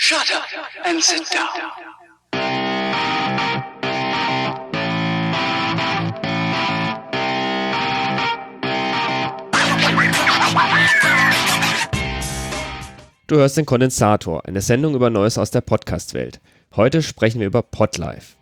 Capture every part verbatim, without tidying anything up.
Shut up and sit down. Du hörst den Kondensator, eine Sendung über Neues aus der Podcast-Welt. Heute sprechen wir über Podlife.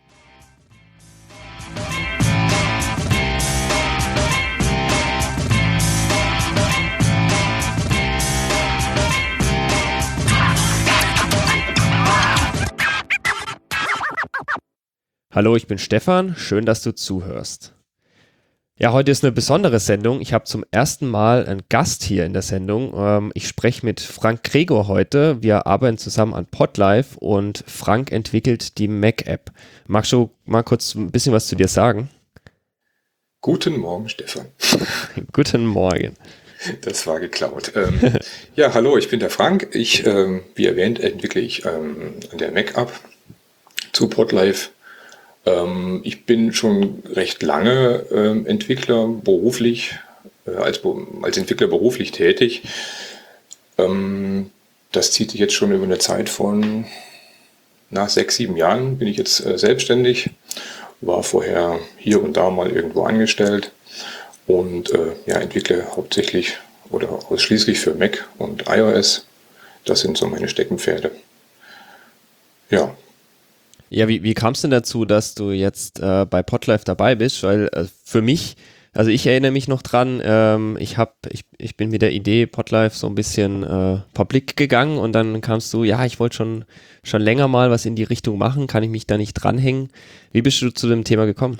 Hallo, ich bin Stefan, schön, dass du zuhörst. Ja, heute ist eine besondere Sendung. Ich habe zum ersten Mal einen Gast hier in der Sendung. Ähm, ich spreche mit Frank Gregor heute. Wir arbeiten zusammen an Podlife und Frank entwickelt die Mac-App. Magst du mal kurz ein bisschen was zu dir sagen? Guten Morgen, Stefan. Guten Morgen. Das war geklaut. Ähm, ja, hallo, ich bin der Frank. Ich, ähm, wie erwähnt, entwickle ich ähm, an der Mac-App zu Podlife. Ähm, ich bin schon recht lange ähm, Entwickler beruflich, äh, als, als Entwickler beruflich tätig. Ähm, das zieht sich jetzt schon über eine Zeit von nach sechs, sieben Jahren bin ich jetzt äh, selbstständig, war vorher hier und da mal irgendwo angestellt und äh, ja, entwickle hauptsächlich oder ausschließlich für Mac und iOS. Das sind so meine Steckenpferde. Ja. Ja, wie, wie kam es denn dazu, dass du jetzt äh, bei Podlife dabei bist? Weil äh, für mich, also ich erinnere mich noch dran, ähm, ich, hab, ich, ich bin mit der Idee Podlife so ein bisschen äh, public gegangen und dann kamst du, ja, ich wollte schon, schon länger mal was in die Richtung machen, kann ich mich da nicht dranhängen? Wie bist du zu dem Thema gekommen?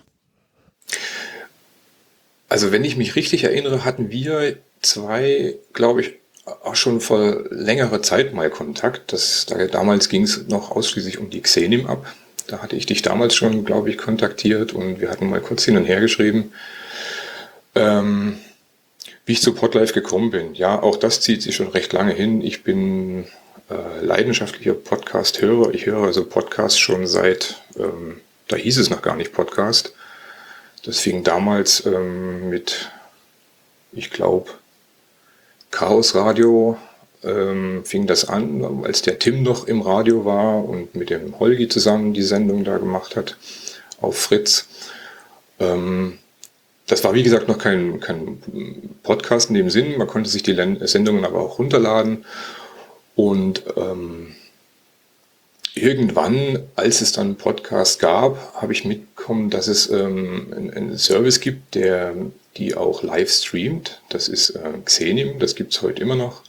Also wenn ich mich richtig erinnere, hatten wir zwei, glaube ich, auch schon vor längerer Zeit mal Kontakt. Das, da, damals ging es noch ausschließlich um die Xenim-App. Da hatte ich dich damals schon, glaube ich, kontaktiert und wir hatten mal kurz hin und her geschrieben, ähm, wie ich zu Podlife gekommen bin. Ja, auch das zieht sich schon recht lange hin. Ich bin äh, leidenschaftlicher Podcast-Hörer. Ich höre also Podcasts schon seit, ähm, da hieß es noch gar nicht Podcast. Das fing damals ähm, mit, ich glaube, Chaos Radio ähm, fing das an, als der Tim noch im Radio war und mit dem Holgi zusammen die Sendung da gemacht hat auf Fritz. Ähm, das war wie gesagt noch kein, kein Podcast in dem Sinn, man konnte sich die Sendungen aber auch runterladen und ähm, irgendwann, als es dann einen Podcast gab, habe ich mitbekommen, dass es ähm, einen, einen Service gibt, der die auch live streamt. Das ist äh, Xenim, das gibt es heute immer noch.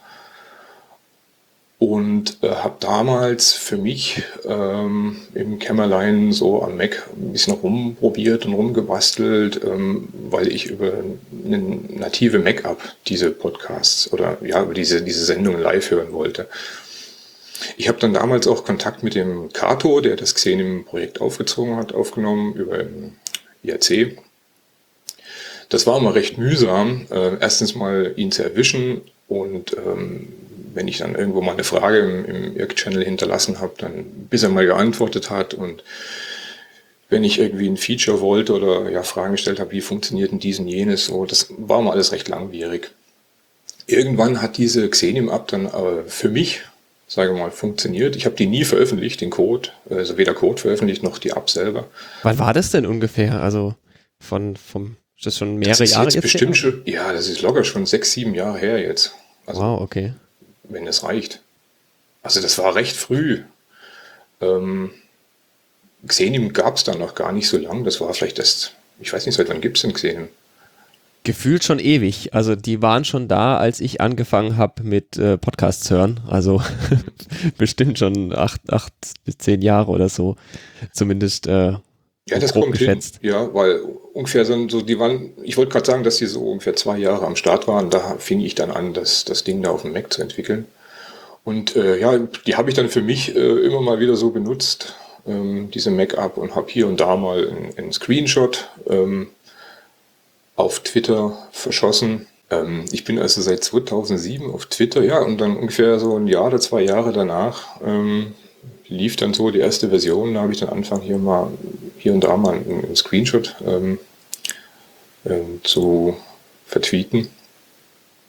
Und äh, habe damals für mich ähm, im Kämmerlein so am Mac ein bisschen rumprobiert und rumgebastelt, ähm, weil ich über eine native Mac-App diese Podcasts oder ja über diese, diese Sendungen live hören wollte. Ich habe dann damals auch Kontakt mit dem Kato, der das Xenim-Projekt aufgezogen hat, aufgenommen über I R C. Das war immer recht mühsam, äh, erstens mal ihn zu erwischen und ähm, wenn ich dann irgendwo mal eine Frage im, im I R C-Channel hinterlassen habe, dann bis er mal geantwortet hat und wenn ich irgendwie ein Feature wollte oder ja Fragen gestellt habe, wie funktioniert denn dies und jenes, so, das war mal alles recht langwierig. Irgendwann hat diese Xenim-App dann äh, für mich, sage mal, funktioniert. Ich habe die nie veröffentlicht, den Code, also weder Code veröffentlicht noch die App selber. Wann war das denn ungefähr? Also von vom ist das schon mehrere das ist Jahre jetzt jetzt bestimmt her? schon, ja, das ist locker schon sechs, sieben Jahre her jetzt. Also, wow, okay. wenn es reicht. Also das war recht früh. Ähm, Xenim gab es dann noch gar nicht so lang. Das war vielleicht erst, ich weiß nicht, seit wann gibt es denn Xenim? Gefühlt schon ewig. Also die waren schon da, als ich angefangen habe mit äh, Podcasts hören. Also bestimmt schon acht, acht bis zehn Jahre oder so. Zumindest äh, ja, das grob kommt geschätzt. hin. Ja, weil ungefähr so, so die waren, ich wollte gerade sagen, dass die so ungefähr zwei Jahre am Start waren. Da fing ich dann an, das, das Ding da auf dem Mac zu entwickeln. Und äh, ja, die habe ich dann für mich äh, immer mal wieder so benutzt, ähm, diese Mac-App, und habe hier und da mal einen, einen Screenshot ähm, auf Twitter verschossen. Ähm, ich bin also seit zweitausendsieben auf Twitter, ja, und dann ungefähr so ein Jahr oder zwei Jahre danach ähm, lief dann so die erste Version. Da habe ich dann angefangen, hier mal hier und da mal einen, einen Screenshot ähm, ähm, zu vertweeten.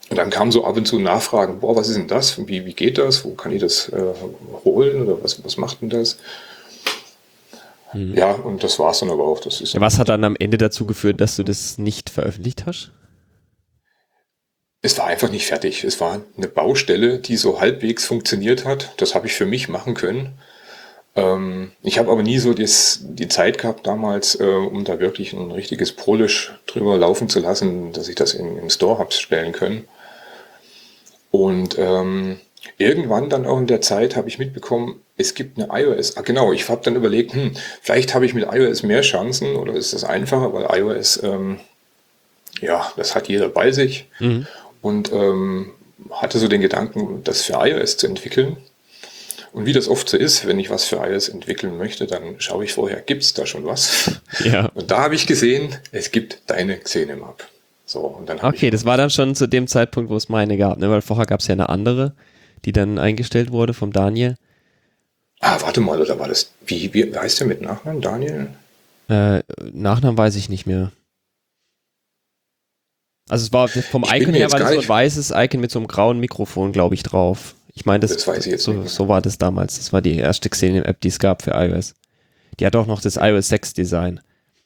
Und dann kamen so ab und zu Nachfragen, boah, was ist denn das? Wie, wie geht das? Wo kann ich das äh, holen? Oder was, was macht denn das? Mhm. Ja, und das war es dann aber auch. Das ist ja, was hat dann am Ende dazu geführt, dass du das nicht veröffentlicht hast? Es war einfach nicht fertig. Es war eine Baustelle, die so halbwegs funktioniert hat. Das habe ich für mich machen können. Ähm, ich habe aber nie so das, die Zeit gehabt damals, äh, um da wirklich ein richtiges Polish drüber laufen zu lassen, dass ich das in, im Store habe stellen können. Und ähm, irgendwann dann auch in der Zeit habe ich mitbekommen, es gibt eine iOS. Ah, genau, ich habe dann überlegt, hm, vielleicht habe ich mit iOS mehr Chancen oder ist das einfacher, weil iOS, ähm, ja, das hat jeder bei sich. Mhm. Und ähm, hatte so den Gedanken, das für iOS zu entwickeln. Und wie das oft so ist, wenn ich was für iOS entwickeln möchte, dann schaue ich vorher, gibt es da schon was? Ja. Und da habe ich gesehen, es gibt deine Xenem-App. So, und dann okay, das war dann schon zu dem Zeitpunkt, wo es meine gab, ne? Weil vorher gab es ja eine andere, die dann eingestellt wurde vom Daniel. Ah, warte mal, oder war das, wie, wie heißt der mit Nachnamen, Daniel? Äh, Nachnamen weiß ich nicht mehr. Also es war vom ich Icon her war das so ein weißes Icon mit so einem grauen Mikrofon, glaube ich, drauf. Ich meine, das, das weiß ich jetzt so, nicht so war das damals. Das war die erste Xenem-App, die es gab für iOS. Die hat auch noch das iOS sechs Design.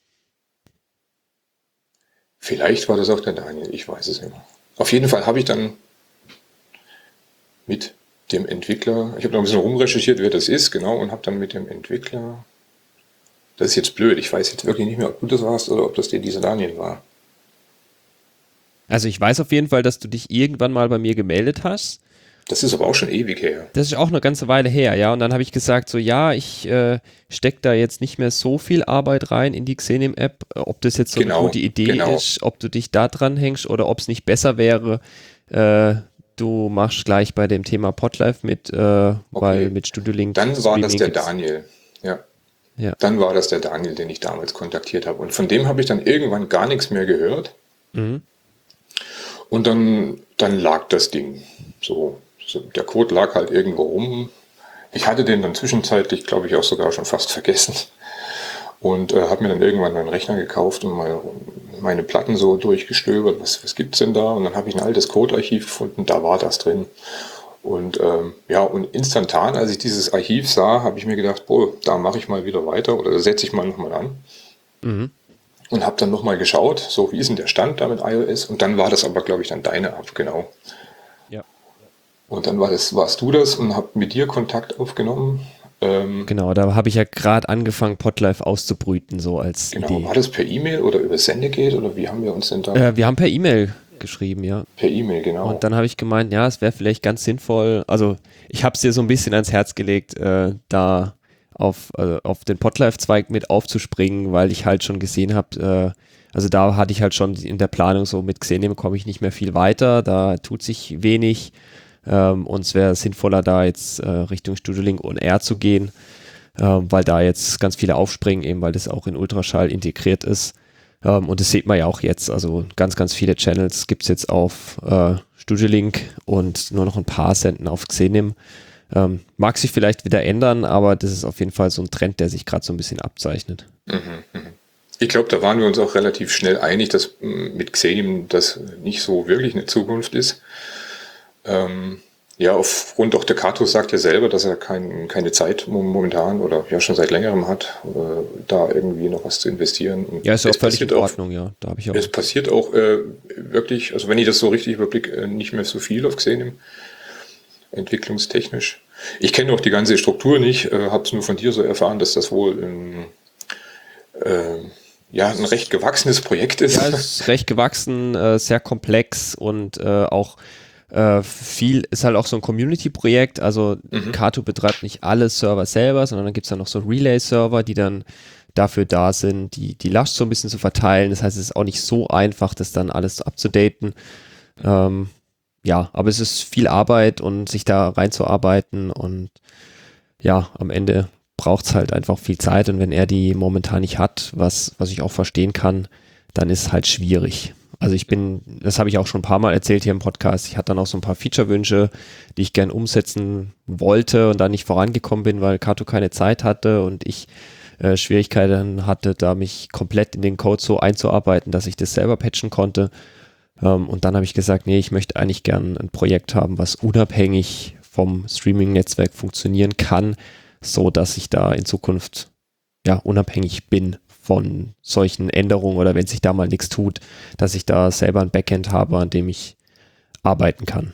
Vielleicht war das auch der Daniel, ich weiß es nicht mehr. Auf jeden Fall habe ich dann mit dem Entwickler, ich habe noch ein bisschen rumrecherchiert, wer das ist, genau, und habe dann mit dem Entwickler, das ist jetzt blöd, ich weiß jetzt wirklich nicht mehr, ob du das warst oder ob das der dieser Daniel war. Also ich weiß auf jeden Fall, dass du dich irgendwann mal bei mir gemeldet hast. Das ist aber auch schon ewig her. Das ist auch eine ganze Weile her, ja. Und dann habe ich gesagt, so ja, ich äh, stecke da jetzt nicht mehr so viel Arbeit rein in die Xenem-App, ob das jetzt so genau, eine gute Idee genau. ist, ob du dich da dran hängst oder ob es nicht besser wäre, äh, du machst gleich bei dem Thema Podlife mit, äh, okay. weil mit Studio Link. Dann war das der Daniel, ja. ja. Dann war das der Daniel, den ich damals kontaktiert habe. Und von dem habe ich dann irgendwann gar nichts mehr gehört. Mhm. Und dann, dann lag das Ding so. Der Code lag halt irgendwo rum. Ich hatte den dann zwischenzeitlich, glaube ich, auch sogar schon fast vergessen. Und äh, habe mir dann irgendwann einen Rechner gekauft und mal meine Platten so durchgestöbert. Was, was gibt's denn da? Und dann habe ich ein altes Codearchiv gefunden, da war das drin. Und ähm, ja, und instantan, als ich dieses Archiv sah, habe ich mir gedacht, boah, da mache ich mal wieder weiter oder setze ich mal nochmal an. Mhm. Und habe dann nochmal geschaut, so wie ist denn der Stand da mit iOS? Und dann war das aber, glaube ich, dann deine App, genau. Und dann war das, warst du das und hab mit dir Kontakt aufgenommen. Ähm, genau, da habe ich ja gerade angefangen, Podlife auszubrüten, so als genau, Idee. War das per E-Mail oder über Sendegate oder wie haben wir uns denn da? Äh, wir haben per E-Mail geschrieben, ja. Per E-Mail, genau. Und dann habe ich gemeint, ja, es wäre vielleicht ganz sinnvoll, also ich habe es dir so ein bisschen ans Herz gelegt, äh, da auf, äh, auf den Podlife-Zweig mit aufzuspringen, weil ich halt schon gesehen habe, äh, also da hatte ich halt schon in der Planung so, mit Xenem komme ich nicht mehr viel weiter, da tut sich wenig. Ähm, und es wäre sinnvoller, da jetzt äh, Richtung Studio Link On Air zu gehen, ähm, weil da jetzt ganz viele aufspringen, eben weil das auch in Ultraschall integriert ist. Ähm, und das sieht man ja auch jetzt, also ganz, ganz viele Channels gibt es jetzt auf äh, Studio Link und nur noch ein paar senden auf Xenem. Ähm, mag sich vielleicht wieder ändern, aber das ist auf jeden Fall so ein Trend, der sich gerade so ein bisschen abzeichnet. Mhm, ich glaube, da waren wir uns auch relativ schnell einig, dass mit Xenem das nicht so wirklich eine Zukunft ist. Ähm, ja, aufgrund auch der Kato sagt ja selber, dass er kein, keine Zeit momentan oder ja schon seit längerem hat, äh, da irgendwie noch was zu investieren. Und ja, ist auch völlig in Ordnung, auch, ja. Da habe ich auch. Es passiert auch äh, wirklich, also wenn ich das so richtig überblicke, äh, nicht mehr so viel auf Xenem, entwicklungstechnisch. Ich kenne auch die ganze Struktur nicht, äh, habe es nur von dir so erfahren, dass das wohl ähm, äh, ja, ein recht gewachsenes Projekt ist. Ja, es ist recht gewachsen, äh, sehr komplex und äh, auch Äh, viel ist halt auch so ein Community-Projekt, also mhm. Kato betreibt nicht alle Server selber, sondern dann gibt es dann noch so Relay-Server, die dann dafür da sind, die, die Last so ein bisschen zu verteilen. Das heißt, es ist auch nicht so einfach, das dann alles abzudaten. Ähm, ja, aber es ist viel Arbeit und sich da reinzuarbeiten und ja, am Ende braucht es halt einfach viel Zeit und wenn er die momentan nicht hat, was, was ich auch verstehen kann, dann ist es halt schwierig. Also ich bin, das habe ich auch schon ein paar Mal erzählt hier im Podcast, ich hatte dann auch so ein paar Feature-Wünsche, die ich gern umsetzen wollte und da nicht vorangekommen bin, weil Kato keine Zeit hatte und ich äh, Schwierigkeiten hatte, da mich komplett in den Code so einzuarbeiten, dass ich das selber patchen konnte. Ähm, und dann habe ich gesagt, nee, ich möchte eigentlich gern ein Projekt haben, was unabhängig vom Streaming-Netzwerk funktionieren kann, so dass ich da in Zukunft ja unabhängig bin von solchen Änderungen oder wenn sich da mal nichts tut, dass ich da selber ein Backend habe, an dem ich arbeiten kann.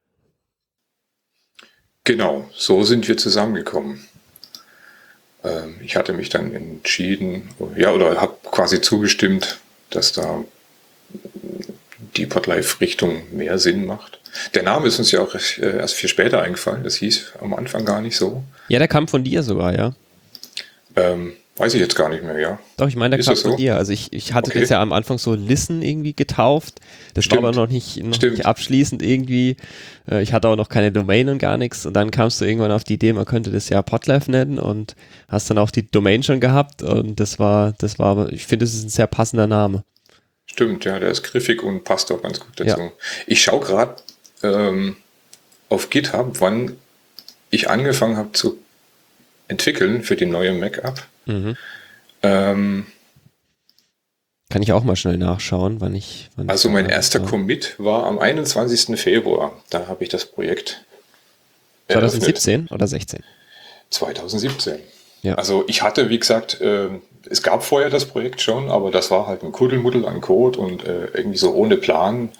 Genau, so sind wir zusammengekommen. Ähm, ich hatte mich dann entschieden, ja, oder habe quasi zugestimmt, dass da die Podlife-Richtung mehr Sinn macht. Der Name ist uns ja auch recht, äh, erst viel später eingefallen. Das hieß am Anfang gar nicht so. Ja, der kam von dir sogar, ja. Ähm, weiß ich jetzt gar nicht mehr, ja. Doch, ich meine, der Ist kam das von so? dir. Also ich, ich hatte Okay. das ja am Anfang so Listen irgendwie getauft. Das Stimmt. war aber noch nicht, noch Stimmt. nicht abschließend irgendwie. Äh, Ich hatte auch noch keine Domain und gar nichts. Und dann kamst du irgendwann auf die Idee, man könnte das ja Podlife nennen und hast dann auch die Domain schon gehabt. Und das war, das war, aber ich finde, das ist ein sehr passender Name. Stimmt, ja, der ist griffig und passt auch ganz gut dazu. Ja. Ich schaue gerade ähm, auf GitHub, wann ich angefangen habe zu entwickeln für die neue Mac-App. Mhm. Ähm, Kann ich auch mal schnell nachschauen, wann ich. Wann also ich mein da erster war. Commit war am einundzwanzigsten Februar. Da habe ich das Projekt eröffnet. zwanzig siebzehn oder sechzehn? zwanzig siebzehn. Ja. Also ich hatte, wie gesagt, äh, es gab vorher das Projekt schon, aber das war halt ein Kuddelmuddel an Code und äh, irgendwie so ohne Plan.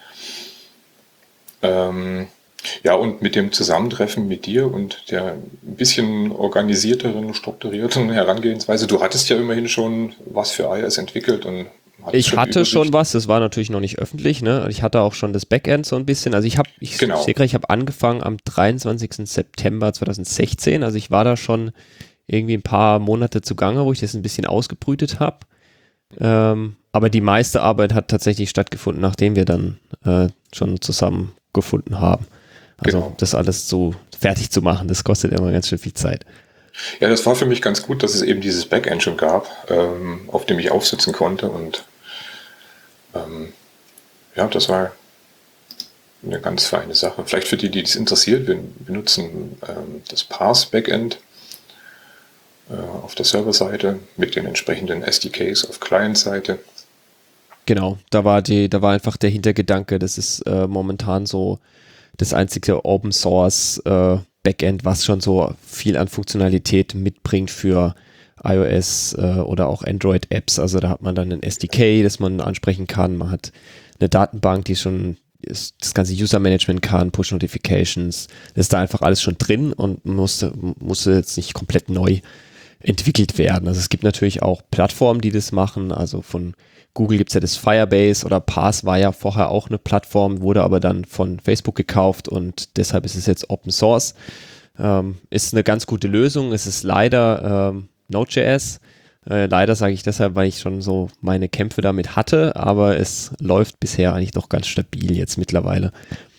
Ähm, ja, und mit dem Zusammentreffen mit dir und der ein bisschen organisierteren, strukturierten Herangehensweise, du hattest ja immerhin schon was für iOS entwickelt und hattest Ich schon hatte Übersicht. schon was, das war natürlich noch nicht öffentlich, ne? Ich hatte auch schon das Backend so ein bisschen. Also ich habe, ich Genau. sehe gerade, ich habe angefangen am dreiundzwanzigsten September zweitausendsechzehn. Also ich war da schon irgendwie ein paar Monate zugange, wo ich das ein bisschen ausgebrütet habe. Ähm, aber die meiste Arbeit hat tatsächlich stattgefunden, nachdem wir dann äh, schon zusammengefunden haben. Also Genau. das alles so fertig zu machen, das kostet immer ganz schön viel Zeit. Ja, das war für mich ganz gut, dass es eben dieses Backend schon gab, ähm, auf dem ich aufsitzen konnte und ähm, ja, das war eine ganz feine Sache. Vielleicht für die, die das interessiert, wir benutzen ähm, das Parse-Backend äh, auf der Serverseite mit den entsprechenden S D Ks auf Client-Seite. Genau, da war die, da war einfach der Hintergedanke, das ist äh, momentan so das einzige Open Source äh, Backend, was schon so viel an Funktionalität mitbringt für iOS äh, oder auch Android-Apps. Also da hat man dann ein S D K, das man ansprechen kann. Man hat eine Datenbank, die schon ist, das ganze User-Management kann, Push-Notifications. Das ist da einfach alles schon drin und musste, musste jetzt nicht komplett neu entwickelt werden. Also es gibt natürlich auch Plattformen, die das machen. Also von Google gibt es ja das Firebase oder Parse war ja vorher auch eine Plattform, wurde aber dann von Facebook gekauft und deshalb ist es jetzt Open Source. Ähm, ist eine ganz gute Lösung. Es ist leider ähm, Node.js. Äh, leider sage ich deshalb, weil ich schon so meine Kämpfe damit hatte, aber es läuft bisher eigentlich doch ganz stabil jetzt mittlerweile.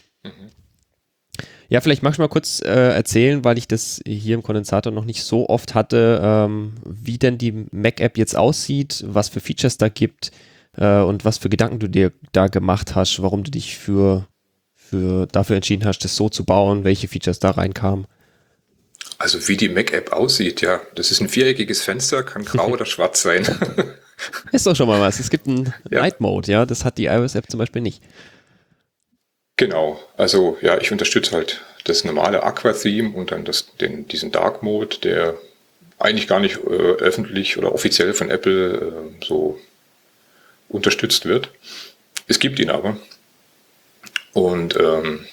Ja, vielleicht magst du mal kurz äh, erzählen, weil ich das hier im Kondensator noch nicht so oft hatte, ähm, wie denn die Mac-App jetzt aussieht, was für Features da gibt äh, und was für Gedanken du dir da gemacht hast, warum du dich für, für dafür entschieden hast, das so zu bauen, welche Features da reinkamen. Also wie die Mac-App aussieht, ja, das ist ein viereckiges Fenster, kann grau oder schwarz sein. Ist doch schon mal was. Es gibt einen Ja. Night Mode, ja, das hat die iOS-App zum Beispiel nicht. Genau, also ja, ich unterstütze halt das normale Aqua-Theme und dann das, den, diesen Dark Mode, der eigentlich gar nicht äh, öffentlich oder offiziell von Apple äh, so unterstützt wird. Es gibt ihn aber. Und ähm,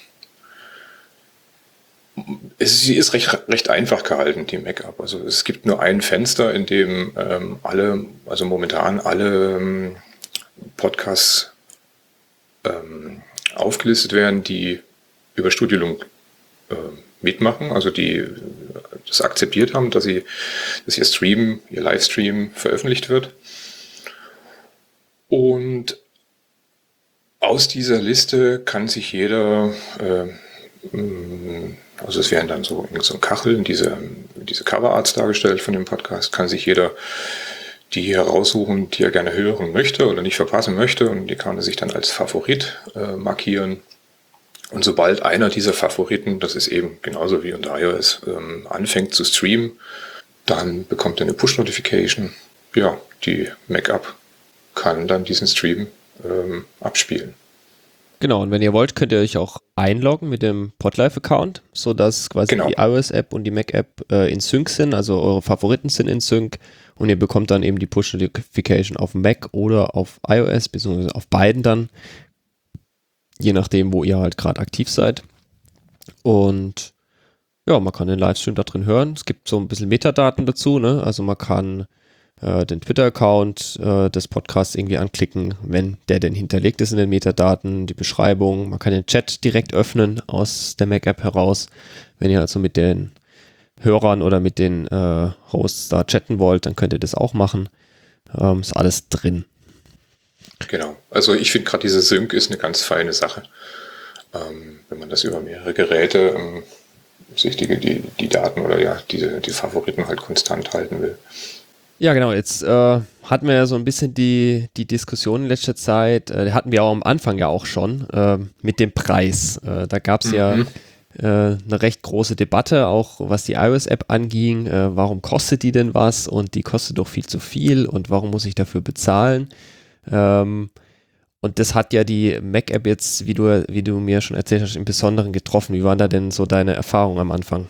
es, sie ist recht, recht einfach gehalten, die Mac-App. Also es gibt nur ein Fenster, in dem ähm, alle, also momentan alle ähm, Podcasts ähm, aufgelistet werden, die über Studiolink äh, mitmachen, also die äh, das akzeptiert haben, dass sie, dass ihr Stream, ihr Livestream veröffentlicht wird. Und aus dieser Liste kann sich jeder, äh, also es werden dann so, so Kacheln, diese, diese Coverarts dargestellt von dem Podcast, kann sich jeder die heraussuchen, die er gerne hören möchte oder nicht verpassen möchte, und die kann er sich dann als Favorit äh, markieren. Und sobald einer dieser Favoriten, das ist eben genauso wie unter iOS, ähm, anfängt zu streamen, dann bekommt er eine Push-Notification. Ja, die Mac-App kann dann diesen Stream ähm, abspielen. Genau, und wenn ihr wollt, könnt ihr euch auch einloggen mit dem Podlife-Account, sodass quasi Genau. die iOS-App und die Mac-App äh, in Sync sind, also eure Favoriten sind in Sync und ihr bekommt dann eben die Push-Notification auf dem Mac oder auf iOS, beziehungsweise auf beiden dann, je nachdem, wo ihr halt gerade aktiv seid. Und ja, man kann den Livestream da drin hören. Es gibt so ein bisschen Metadaten dazu, ne? Also man kann äh, den Twitter-Account äh, des Podcasts irgendwie anklicken, wenn der denn hinterlegt ist in den Metadaten, die Beschreibung. Man kann den Chat direkt öffnen aus der Mac-App heraus. Wenn ihr also mit den Hörern oder mit den äh, Hosts da chatten wollt, dann könnt ihr das auch machen. Ähm, ist alles drin. Genau. Also ich finde gerade diese Sync ist eine ganz feine Sache. Ähm, wenn man das über mehrere Geräte ähm, sich die, die, die Daten oder ja, diese, die Favoriten halt konstant halten will. Ja, genau. Jetzt äh, hatten wir ja so ein bisschen die, die Diskussion in letzter Zeit, äh, hatten wir auch am Anfang ja auch schon, äh, mit dem Preis. Äh, da gab es mhm. ja äh, eine recht große Debatte, auch was die iOS-App anging. Äh, warum kostet die denn was? Und die kostet doch viel zu viel. Und warum muss ich dafür bezahlen? Ähm, und das hat ja die Mac-App jetzt, wie du, wie du mir schon erzählt hast, im Besonderen getroffen. Wie waren da denn so deine Erfahrungen am Anfang?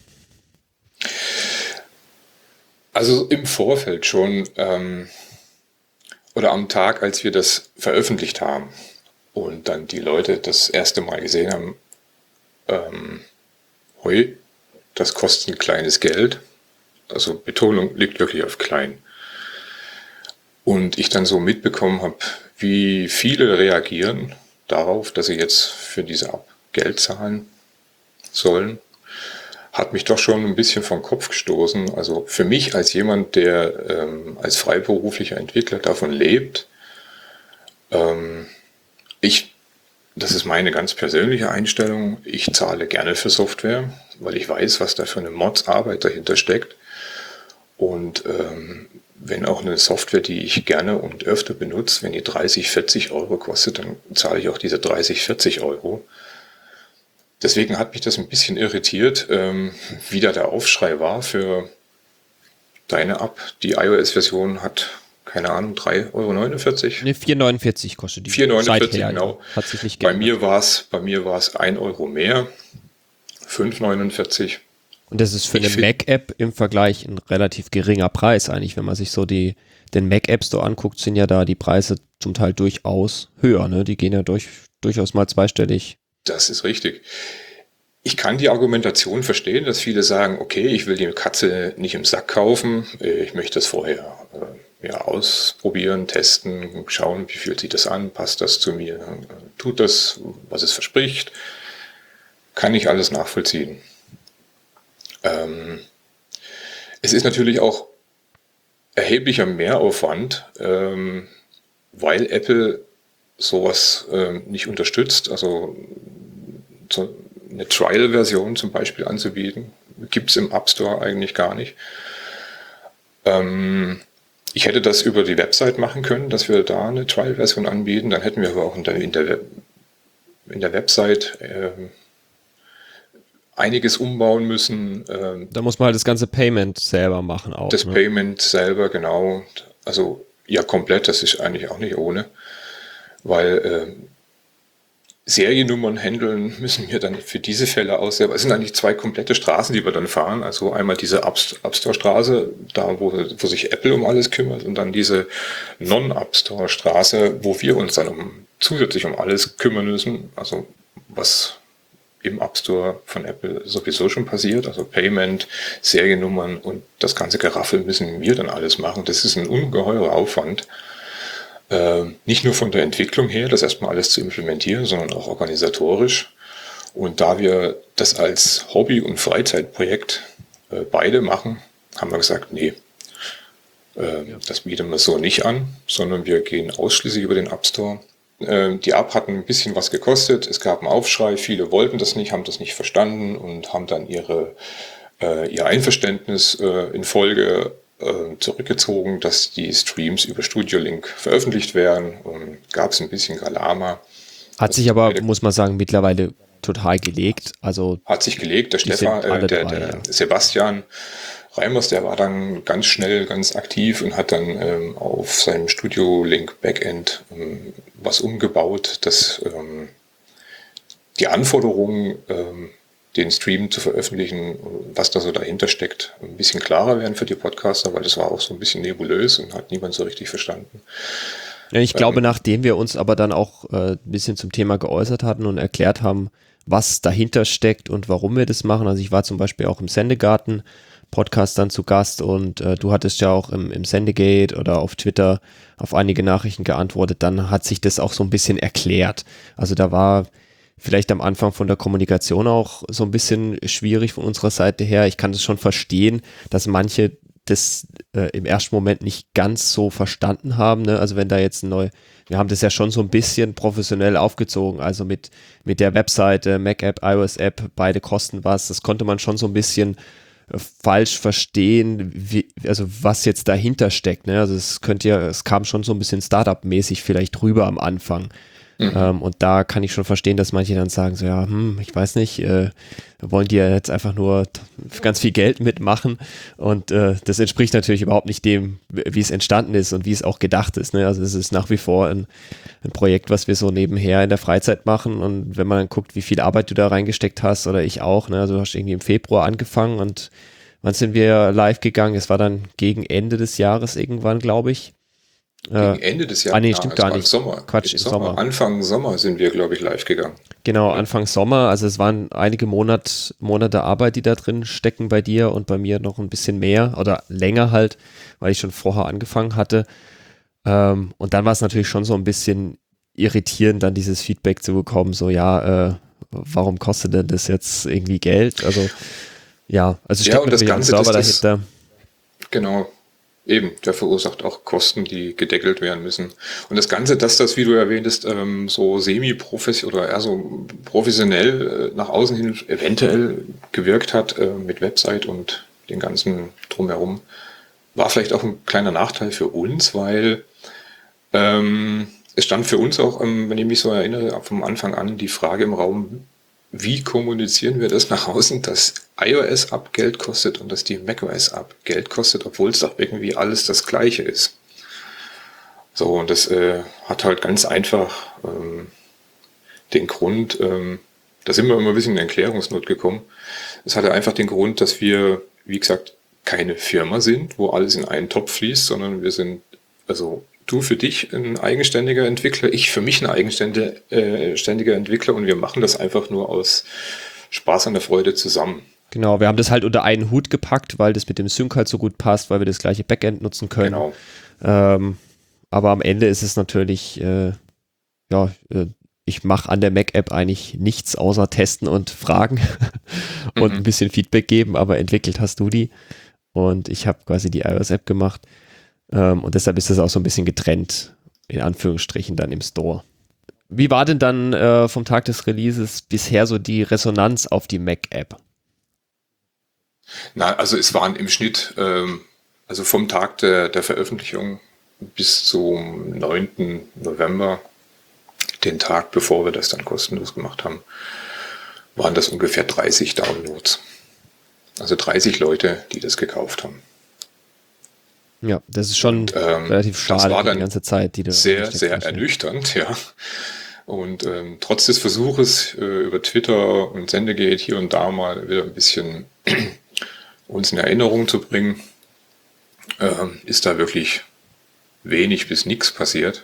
Also im Vorfeld schon ähm, oder am Tag, als wir das veröffentlicht haben und dann die Leute das erste Mal gesehen haben, ähm, hoi, das kostet ein kleines Geld. Also Betonung liegt wirklich auf klein. Und ich dann so mitbekommen habe, wie viele reagieren darauf, dass sie jetzt für diese App Geld zahlen sollen, hat mich doch schon ein bisschen vom Kopf gestoßen. Also für mich als jemand, der ähm, als freiberuflicher Entwickler davon lebt, ähm, ich, das ist meine ganz persönliche Einstellung, ich zahle gerne für Software, weil ich weiß, was da für eine Mods-Arbeit dahinter steckt. Und ähm, wenn auch eine Software, die ich gerne und öfter benutze, wenn die dreißig, vierzig Euro kostet, dann zahle ich auch diese dreißig, vierzig Euro. Deswegen hat mich das ein bisschen irritiert, ähm, wie da der Aufschrei war für deine App. Die iOS-Version hat, keine Ahnung, drei Euro neunundvierzig? Ne, vier Euro neunundvierzig kostet die. vier Euro neunundvierzig, Seither, genau. Hat sich nicht Bei geändert. mir war es bei mir war es ein Euro mehr, fünf Euro neunundvierzig. Und das ist für Ich eine find- Mac-App im Vergleich ein relativ geringer Preis eigentlich. Wenn man sich so die, den Mac-App Store anguckt, sind ja da die Preise zum Teil durchaus höher. Ne? Die gehen ja durch, durchaus mal zweistellig. Das ist richtig. Ich kann die Argumentation verstehen, dass viele sagen, okay, ich will die Katze nicht im Sack kaufen, ich möchte das vorher äh, ja, ausprobieren, testen, schauen, wie fühlt sich das an, passt das zu mir, tut das, was es verspricht, kann ich alles nachvollziehen. Ähm, es ist natürlich auch erheblicher Mehraufwand, ähm, weil Apple sowas ähm, nicht unterstützt, also so eine Trial-Version zum Beispiel anzubieten, gibt es im App Store eigentlich gar nicht. Ähm, ich hätte das über die Website machen können, dass wir da eine Trial-Version anbieten, dann hätten wir aber auch in der, in der, Web, in der Website ähm, einiges umbauen müssen. Ähm, Da muss man halt das ganze Payment selber machen auch. das ne? Payment selber, genau. Also ja, komplett, das ist eigentlich auch nicht ohne, weil ähm, Seriennummern handeln müssen wir dann für diese Fälle aus. Es sind eigentlich zwei komplette Straßen, die wir dann fahren. Also einmal diese App Store Straße, da wo, wo sich Apple um alles kümmert, und dann diese Non-App Store Straße, wo wir uns dann um, zusätzlich um alles kümmern müssen. Also was im App Store von Apple sowieso schon passiert. Also Payment, Seriennummern und das ganze Geraffel müssen wir dann alles machen. Das ist ein ungeheurer Aufwand. Äh, nicht nur von der Entwicklung her, das erstmal alles zu implementieren, sondern auch organisatorisch. Und da wir das als Hobby- und Freizeitprojekt äh, beide machen, haben wir gesagt, nee, äh, ja. das bieten wir so nicht an, sondern wir gehen ausschließlich über den App Store. Äh, die App hat ein bisschen was gekostet, es gab einen Aufschrei, viele wollten das nicht, haben das nicht verstanden und haben dann ihre, äh, ihr Einverständnis äh, in Folge zurückgezogen, dass die Streams über Studio Link veröffentlicht werden. Gab es ein bisschen Galama. Hat sich aber, muss man sagen, mittlerweile total gelegt. Also hat sich gelegt. Der Stefan, äh, der, dabei, der ja. Sebastian Reimers, der war dann ganz schnell, ganz aktiv und hat dann ähm, auf seinem Studio Link Backend ähm, was umgebaut, das ähm, die Anforderungen, ähm, den Stream zu veröffentlichen, was da so dahinter steckt, ein bisschen klarer werden für die Podcaster, weil das war auch so ein bisschen nebulös und hat niemand so richtig verstanden. Ja, ich glaube, ähm, nachdem wir uns aber dann auch äh, ein bisschen zum Thema geäußert hatten und erklärt haben, was dahinter steckt und warum wir das machen. Also ich war zum Beispiel auch im Sendegarten Podcast dann zu Gast und äh, du hattest ja auch im, im Sendegate oder auf Twitter auf einige Nachrichten geantwortet, dann hat sich das auch so ein bisschen erklärt. Also da war vielleicht am Anfang von der Kommunikation auch so ein bisschen schwierig von unserer Seite her. Ich kann das schon verstehen, dass manche das äh, im ersten Moment nicht ganz so verstanden haben. Ne? Also wenn da jetzt ein neu, wir haben das ja schon so ein bisschen professionell aufgezogen, also mit, mit der Webseite, Mac-App, iOS-App, beide kosten was. Das konnte man schon so ein bisschen äh, falsch verstehen, wie, also was jetzt dahinter steckt. Ne? Also es könnte ja, es kam schon so ein bisschen Startup-mäßig vielleicht rüber am Anfang. Mhm. Ähm, und da kann ich schon verstehen, dass manche dann sagen, so ja, hm, ich weiß nicht, äh, wollen die ja jetzt einfach nur ganz viel Geld mitmachen und äh, das entspricht natürlich überhaupt nicht dem, wie es entstanden ist und wie es auch gedacht ist. Ne? Also es ist nach wie vor ein, ein Projekt, was wir so nebenher in der Freizeit machen und wenn man dann guckt, wie viel Arbeit du da reingesteckt hast oder ich auch, ne? Also du hast irgendwie im Februar angefangen und wann sind wir live gegangen? Es war dann gegen Ende des Jahres irgendwann, glaube ich. Gegen Ende des Jahres? Ah, nee, stimmt ja, gar nicht. Sommer. Quatsch, im im Sommer. Sommer. Anfang Sommer sind wir, glaube ich, live gegangen. Genau, Anfang Sommer. Also es waren einige Monat, Monate Arbeit, die da drin stecken bei dir und bei mir noch ein bisschen mehr oder länger halt, weil ich schon vorher angefangen hatte. Ähm, und dann war es natürlich schon so ein bisschen irritierend, dann dieses Feedback zu bekommen, so ja, äh, warum kostet denn das jetzt irgendwie Geld? Also ja, also steckt ja, und das natürlich Ganze, ein Server das, das, dahinter. Genau. Eben, der verursacht auch Kosten, die gedeckelt werden müssen. Und das Ganze, dass das, wie du erwähntest, ähm, so semi-professionell oder eher so professionell äh, nach außen hin eventuell gewirkt hat äh, mit Website und den ganzen Drumherum, war vielleicht auch ein kleiner Nachteil für uns, weil ähm, es stand für uns auch, ähm, wenn ich mich so erinnere, vom Anfang an die Frage im Raum, wie kommunizieren wir das nach außen, dass iOS-App Geld kostet und dass die macOS-App Geld kostet, obwohl es doch irgendwie alles das Gleiche ist. So, und das äh, hat halt ganz einfach ähm, den Grund, ähm, da sind wir immer ein bisschen in Erklärungsnot gekommen. Es hatte einfach den Grund, dass wir, wie gesagt, keine Firma sind, wo alles in einen Topf fließt, sondern wir sind, also du für dich ein eigenständiger Entwickler, ich für mich ein eigenständiger äh, Entwickler und wir machen das einfach nur aus Spaß an der Freude zusammen. Genau, wir haben das halt unter einen Hut gepackt, weil das mit dem Sync halt so gut passt, weil wir das gleiche Backend nutzen können. Genau. Ähm, aber am Ende ist es natürlich, äh, ja, äh, ich mache an der Mac-App eigentlich nichts außer testen und fragen und mhm. ein bisschen Feedback geben, aber entwickelt hast du die und ich habe quasi die iOS-App gemacht. Ähm, und deshalb ist das auch so ein bisschen getrennt, in Anführungsstrichen, dann im Store. Wie war denn dann äh, vom Tag des Releases bisher so die Resonanz auf die Mac-App? Na, also es waren im Schnitt, ähm, also vom Tag der, der Veröffentlichung bis zum neunten November, den Tag, bevor wir das dann kostenlos gemacht haben, waren das ungefähr dreißig Downloads. Also dreißig Leute, die das gekauft haben. Ja, das ist schon und, ähm, relativ schade, war dann die ganze Zeit, die du sehr, sehr ernüchternd, ja. Und ähm, trotz des Versuches äh, über Twitter und Sendegate hier und da mal wieder ein bisschen uns in Erinnerung zu bringen, ähm, ist da wirklich wenig bis nichts passiert.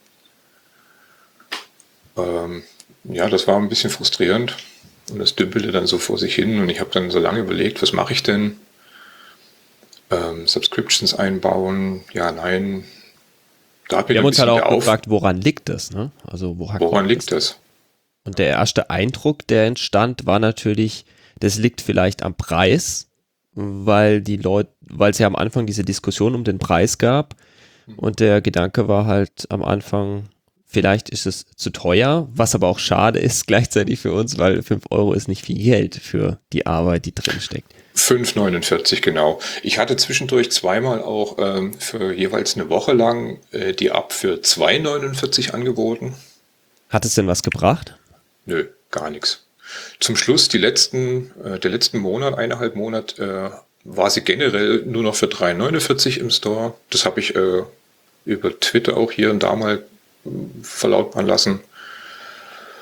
Ähm, ja, das war ein bisschen frustrierend und das dümpelte dann so vor sich hin und ich habe dann so lange überlegt, was mache ich denn? Ähm, Subscriptions einbauen, ja, nein. Da Wir haben uns halt auch auf. gefragt, woran liegt das? Ne? Also woran, woran liegt das? das? Und der erste Eindruck, der entstand, war natürlich, das liegt vielleicht am Preis, weil die Leute, weil es ja am Anfang diese Diskussion um den Preis gab und der Gedanke war halt am Anfang, vielleicht ist es zu teuer, was aber auch schade ist gleichzeitig für uns, weil fünf Euro ist nicht viel Geld für die Arbeit, die drin steckt. fünf neunundvierzig, genau. Ich hatte zwischendurch zweimal auch ähm, für jeweils eine Woche lang äh, die App für zwei neunundvierzig angeboten. Hat es denn was gebracht? Nö, gar nichts. Zum Schluss, die letzten, äh, der letzten Monat, eineinhalb Monat, äh, war sie generell nur noch für drei neunundvierzig im Store. Das habe ich äh, über Twitter auch hier und da mal äh, verlautbaren lassen.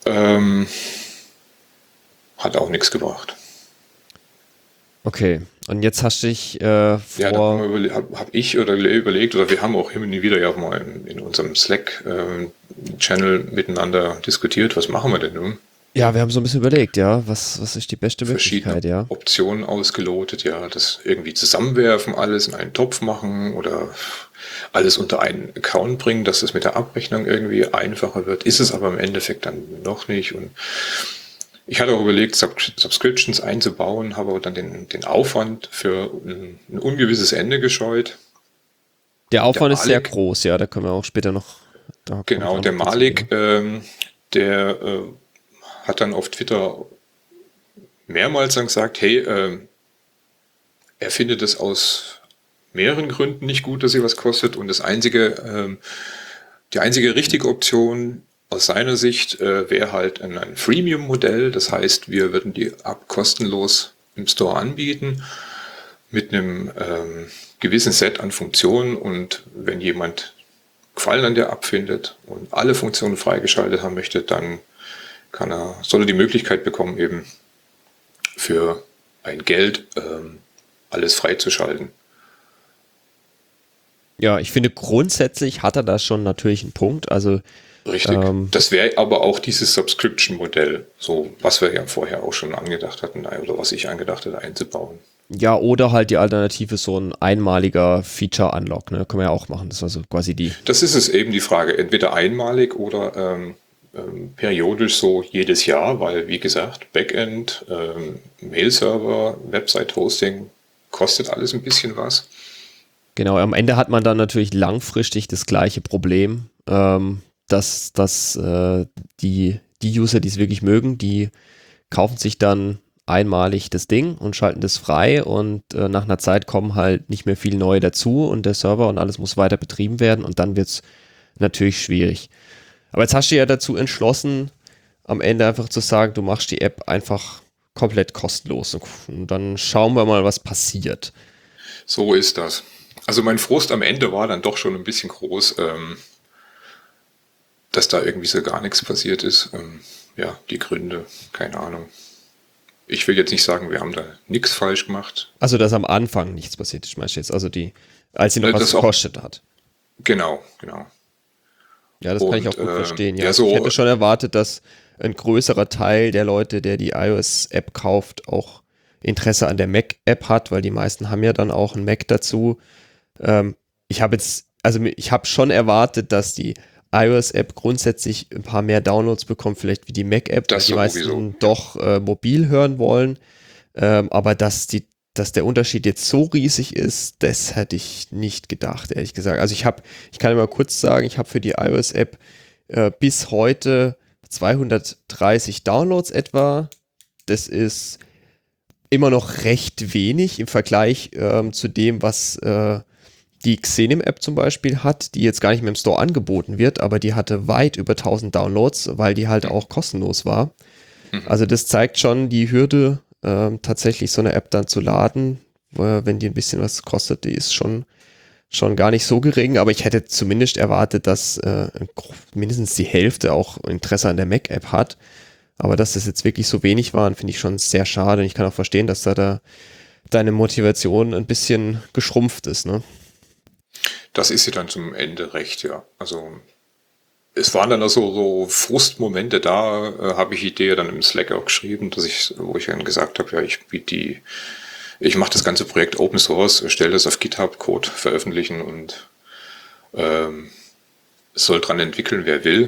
Ähm, hat auch nichts gebracht. Okay, und jetzt hast du dich äh, vor... Ja, da habe hab ich oder überlegt, oder wir haben auch immer wieder ja mal in, in unserem Slack-Channel äh, miteinander diskutiert, was machen wir denn nun? Ja, wir haben so ein bisschen überlegt, ja, was, was ist die beste Möglichkeit, Verschiedene ja. Optionen ausgelotet, ja, das irgendwie zusammenwerfen, alles in einen Topf machen oder alles unter einen Account bringen, dass das mit der Abrechnung irgendwie einfacher wird. Ist es aber im Endeffekt dann noch nicht. Und ich hatte auch überlegt, Sub- Subscriptions einzubauen, habe aber dann den, den Aufwand für ein, ein ungewisses Ende gescheut. Der Aufwand Der ist sehr Malik- groß, ja, da können wir auch später noch... Da komme Genau, ich auch der noch dazu, Malik, ja. ähm, der äh, hat dann auf Twitter mehrmals dann gesagt, hey, äh, er findet es aus mehreren Gründen nicht gut, dass sie was kostet, und das einzige, ähm, die einzige richtige Option aus seiner Sicht äh, wäre halt ein, ein Freemium-Modell. Das heißt, wir würden die App kostenlos im Store anbieten mit einem ähm, gewissen Set an Funktionen, und wenn jemand Gefallen an der App findet und alle Funktionen freigeschaltet haben möchte, dann kann er, soll er die Möglichkeit bekommen, eben für ein Geld ähm, alles freizuschalten. Ja, ich finde, grundsätzlich hat er da schon natürlich einen Punkt, also Richtig. Ähm, das wäre aber auch dieses Subscription-Modell, so was wir ja vorher auch schon angedacht hatten, oder was ich angedacht hatte, einzubauen. ja, oder halt die Alternative, so ein einmaliger Feature-Unlock, ne, können wir ja auch machen, das ist also quasi die... Das ist es eben die Frage, entweder einmalig oder ähm, ähm, periodisch so jedes Jahr, weil wie gesagt, Backend, ähm, Mail-Server, Website-Hosting kostet alles ein bisschen was. Genau, am Ende hat man dann natürlich langfristig das gleiche Problem, ähm, dass, dass äh, die, die User, die es wirklich mögen, die kaufen sich dann einmalig das Ding und schalten das frei, und äh, nach einer Zeit kommen halt nicht mehr viel neu dazu und der Server und alles muss weiter betrieben werden, und dann wird es natürlich schwierig. Aber jetzt hast du ja dazu entschlossen, am Ende einfach zu sagen, du machst die App einfach komplett kostenlos, und dann schauen wir mal, was passiert. So ist das. Also mein Frust am Ende war dann doch schon ein bisschen groß, ähm, dass da irgendwie so gar nichts passiert ist. Ähm, ja, die Gründe, keine Ahnung. Ich will jetzt nicht sagen, wir haben da nichts falsch gemacht. Also, dass am Anfang nichts passiert ist, meinst du jetzt? Also, die, als sie noch Äh, was das auch- gekostet hat. Genau, genau. Ja, das kann ich Und, auch gut äh, verstehen. Ja, ja, Also so- ich hätte schon erwartet, dass ein größerer Teil der Leute, der die iOS-App kauft, auch Interesse an der Mac-App hat, weil die meisten haben ja dann auch einen Mac dazu. Ähm, ich habe jetzt, also ich habe schon erwartet, dass die iOS-App grundsätzlich ein paar mehr Downloads bekommt, vielleicht wie die Mac-App, weil Das die meisten sowieso. doch äh, mobil hören wollen. Ähm, aber dass die, dass der Unterschied jetzt so riesig ist, das hätte ich nicht gedacht, ehrlich gesagt. Also ich habe, ich kann mal kurz sagen, ich habe für die iOS-App äh, bis heute zweihundertdreißig Downloads etwa. Das ist immer noch recht wenig im Vergleich ähm, zu dem, was äh, die Xenim-App zum Beispiel hat, die jetzt gar nicht mehr im Store angeboten wird, aber die hatte weit über tausend Downloads, weil die halt auch kostenlos war. Also das zeigt schon die Hürde, ähm, tatsächlich so eine App dann zu laden, äh, wenn die ein bisschen was kostet, die ist schon, schon gar nicht so gering, aber ich hätte zumindest erwartet, dass äh, mindestens die Hälfte auch Interesse an der Mac-App hat. Aber dass das jetzt wirklich so wenig waren, finde ich schon sehr schade. Und ich kann auch verstehen, dass da, da deine Motivation ein bisschen geschrumpft ist, ne? Das ist ja dann zum Ende recht, ja. Also es waren dann also so Frustmomente da, äh, habe ich Idee dann im Slack auch geschrieben, dass ich, wo ich dann gesagt habe, ja, ich biete die, ich mache das ganze Projekt Open Source, stelle das auf GitHub, Code veröffentlichen, und ähm, es soll dran entwickeln, wer will.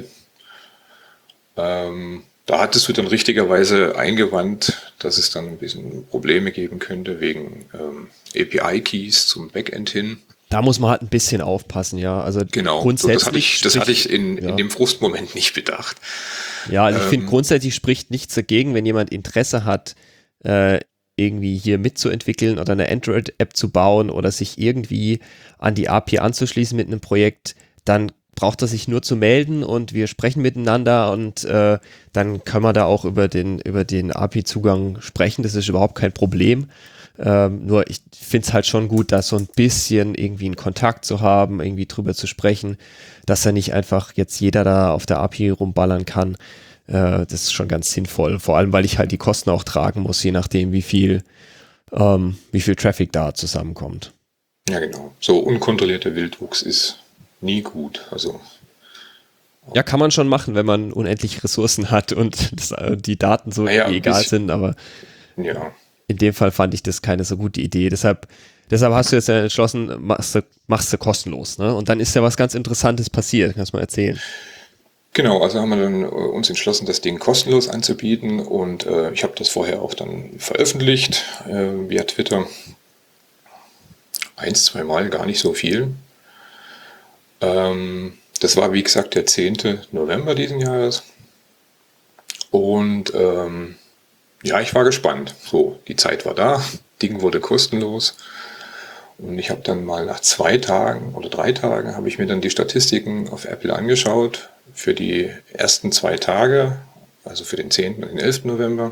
Ähm, da hattest du dann richtigerweise eingewandt, dass es dann ein bisschen Probleme geben könnte wegen ähm, A P I-Keys zum Backend hin. Da muss man halt ein bisschen aufpassen, ja. Also Genau, so, grundsätzlich das hatte ich, das hatte ich in, ja. in dem Frustmoment nicht bedacht. Ja, also ich Ähm, finde, grundsätzlich spricht nichts dagegen, wenn jemand Interesse hat, äh, irgendwie hier mitzuentwickeln oder eine Android-App zu bauen oder sich irgendwie an die A P I anzuschließen mit einem Projekt, dann braucht er sich nur zu melden und wir sprechen miteinander, und äh, dann können wir da auch über den, über den A P I-Zugang sprechen. Das ist überhaupt kein Problem. Ähm, nur ich finde es halt schon gut, da so ein bisschen irgendwie einen Kontakt zu haben, irgendwie drüber zu sprechen, dass da nicht einfach jetzt jeder da auf der A P I rumballern kann. äh, das ist schon ganz sinnvoll. Vor allem, weil ich halt die Kosten auch tragen muss, je nachdem, wie viel, ähm, wie viel Traffic da zusammenkommt. Ja, genau. So unkontrollierter Wildwuchs ist nie gut. Also ja, kann man schon machen, wenn man unendlich Ressourcen hat und das, die Daten so naja, egal bisschen, sind, aber ja. in dem Fall fand ich das keine so gute Idee. Deshalb, deshalb hast du jetzt ja entschlossen, machst du, machst du kostenlos, ne? Und dann ist ja was ganz Interessantes passiert, kannst du mal erzählen. Genau, also haben wir dann äh, uns entschlossen, das Ding kostenlos anzubieten und äh, ich habe das vorher auch dann veröffentlicht äh, via Twitter. Eins, zwei Mal, gar nicht so viel. Ähm, das war wie gesagt der zehnte November diesen Jahres und ähm, ja, ich war gespannt. So, die Zeit war da, Ding wurde kostenlos und ich habe dann mal nach zwei Tagen oder drei Tagen habe ich mir dann die Statistiken auf Apple angeschaut für die ersten zwei Tage, also für den zehnten und den elften November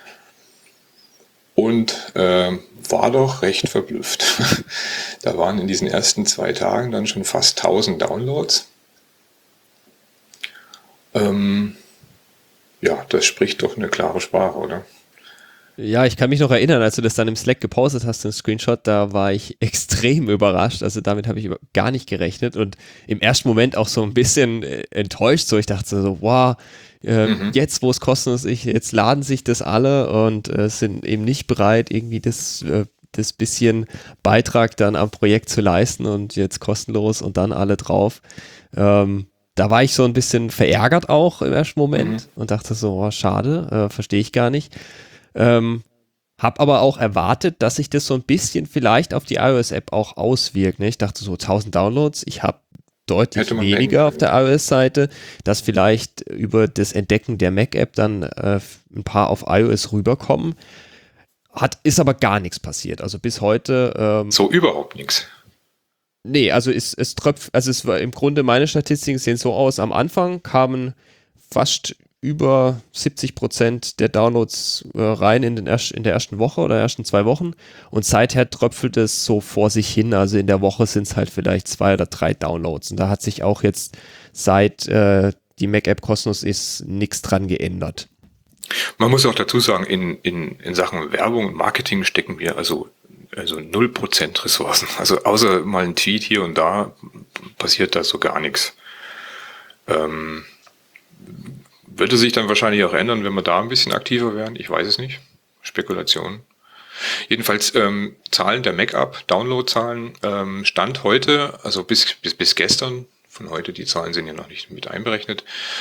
und äh, war doch recht verblüfft. Da waren in diesen ersten zwei Tagen dann schon fast tausend Downloads. Ähm, ja, das spricht doch eine klare Sprache, oder? Ja, ich kann mich noch erinnern, als du das dann im Slack gepostet hast, den Screenshot, da war ich extrem überrascht. Also damit habe ich gar nicht gerechnet und im ersten Moment auch so ein bisschen äh, enttäuscht. So, ich dachte so, wow, äh, mhm. jetzt, wo es kostenlos ist, jetzt laden sich das alle und äh, sind eben nicht bereit, irgendwie das, äh, das bisschen Beitrag dann am Projekt zu leisten und jetzt kostenlos und dann alle drauf. Ähm, da war ich so ein bisschen verärgert auch im ersten Moment mhm. und dachte so, oh, schade, äh, verstehe ich gar nicht. Ähm, hab aber auch erwartet, dass sich das so ein bisschen vielleicht auf die iOS-App auch auswirkt. Ne? Ich dachte so tausend Downloads, ich habe deutlich weniger auf der iOS-Seite, dass vielleicht über das Entdecken der Mac-App dann äh, ein paar auf iOS rüberkommen. Hat, ist aber gar nichts passiert. Also bis heute. Ähm, so überhaupt nichts. Nee, also es, es tröpft, also es war im Grunde, meine Statistiken sehen so aus, am Anfang kamen fast über siebzig Prozent der Downloads äh, rein in, den erst, in der ersten Woche oder ersten zwei Wochen und seither tröpfelt es so vor sich hin, also in der Woche sind es halt vielleicht zwei oder drei Downloads und da hat sich auch jetzt seit äh, die Mac-App kostenlos ist, nichts dran geändert. Man muss auch dazu sagen, in, in, in Sachen Werbung und Marketing stecken wir also, also null Prozent Ressourcen, also außer mal ein Tweet hier und da passiert da so gar nichts. Ähm, Würde sich dann wahrscheinlich auch ändern, wenn wir da ein bisschen aktiver wären. Ich weiß es nicht. Spekulation. Jedenfalls ähm, Zahlen der Mac-App, Download-Zahlen, ähm, Stand heute, also bis, bis, bis gestern, von heute, die Zahlen sind ja noch nicht mit einberechnet,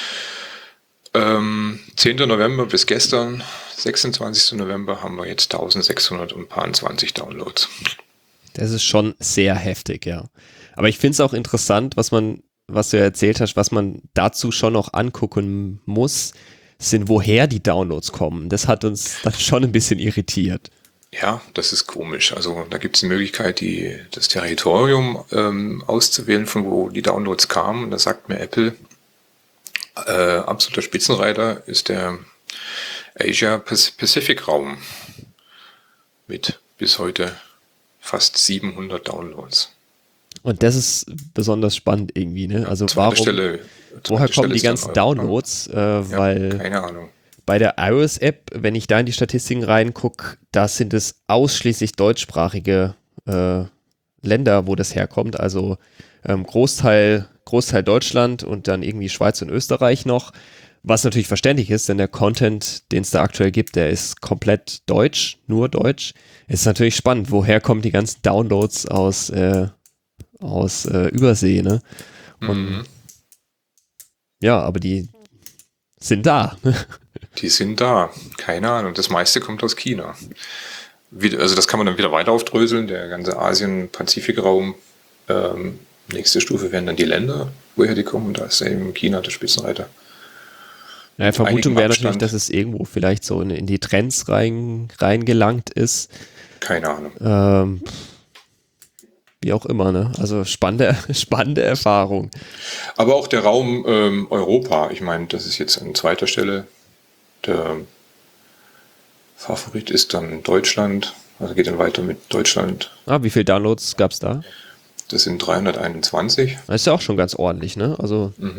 ähm, zehnten November bis gestern, sechsundzwanzigsten November, haben wir jetzt eintausendsechshundertzwanzig Downloads. Das ist schon sehr heftig, ja. Aber ich finde es auch interessant, was man was du ja erzählt hast, was man dazu schon noch angucken muss, sind, woher die Downloads kommen. Das hat uns dann schon ein bisschen irritiert. Ja, das ist komisch. Also da gibt es die Möglichkeit, die, das Territorium ähm, auszuwählen, von wo die Downloads kamen. Und da sagt mir Apple, äh, absoluter Spitzenreiter ist der Asia-Pacific-Raum mit bis heute fast siebenhundert Downloads. Und das ist besonders spannend irgendwie, ne? Also warum, Stelle, woher kommen die ganzen Downloads? Äh, ja, weil keine Ahnung. Bei der iOS-App, wenn ich da in die Statistiken reingucke, da sind es ausschließlich deutschsprachige äh, Länder, wo das herkommt. Also ähm, Großteil, Großteil Deutschland und dann irgendwie Schweiz und Österreich noch. Was natürlich verständlich ist, denn der Content, den es da aktuell gibt, der ist komplett deutsch, nur deutsch. Es ist natürlich spannend, woher kommen die ganzen Downloads aus äh, aus äh, Übersee, ne? Und mhm. ja, aber die sind da. Die sind da, keine Ahnung. Das meiste kommt aus China. Wie, also das kann man dann wieder weiter aufdröseln, der ganze Asien-Pazifik-Raum. Ähm, nächste Stufe wären dann die Länder, woher die kommen. Da ist eben China der Spitzenreiter. Ja, Vermutung wäre natürlich, dass es irgendwo vielleicht so in, in die Trends rein, reingelangt ist. Keine Ahnung. Ähm, Wie auch immer, ne? Also spannende, spannende Erfahrung. Aber auch der Raum ähm, Europa, ich meine, das ist jetzt an zweiter Stelle. Der Favorit ist dann Deutschland, also geht dann weiter mit Deutschland. Ah, wie viele Downloads gab es da? Das sind dreihunderteinundzwanzig. Das ist ja auch schon ganz ordentlich, ne? Also mhm.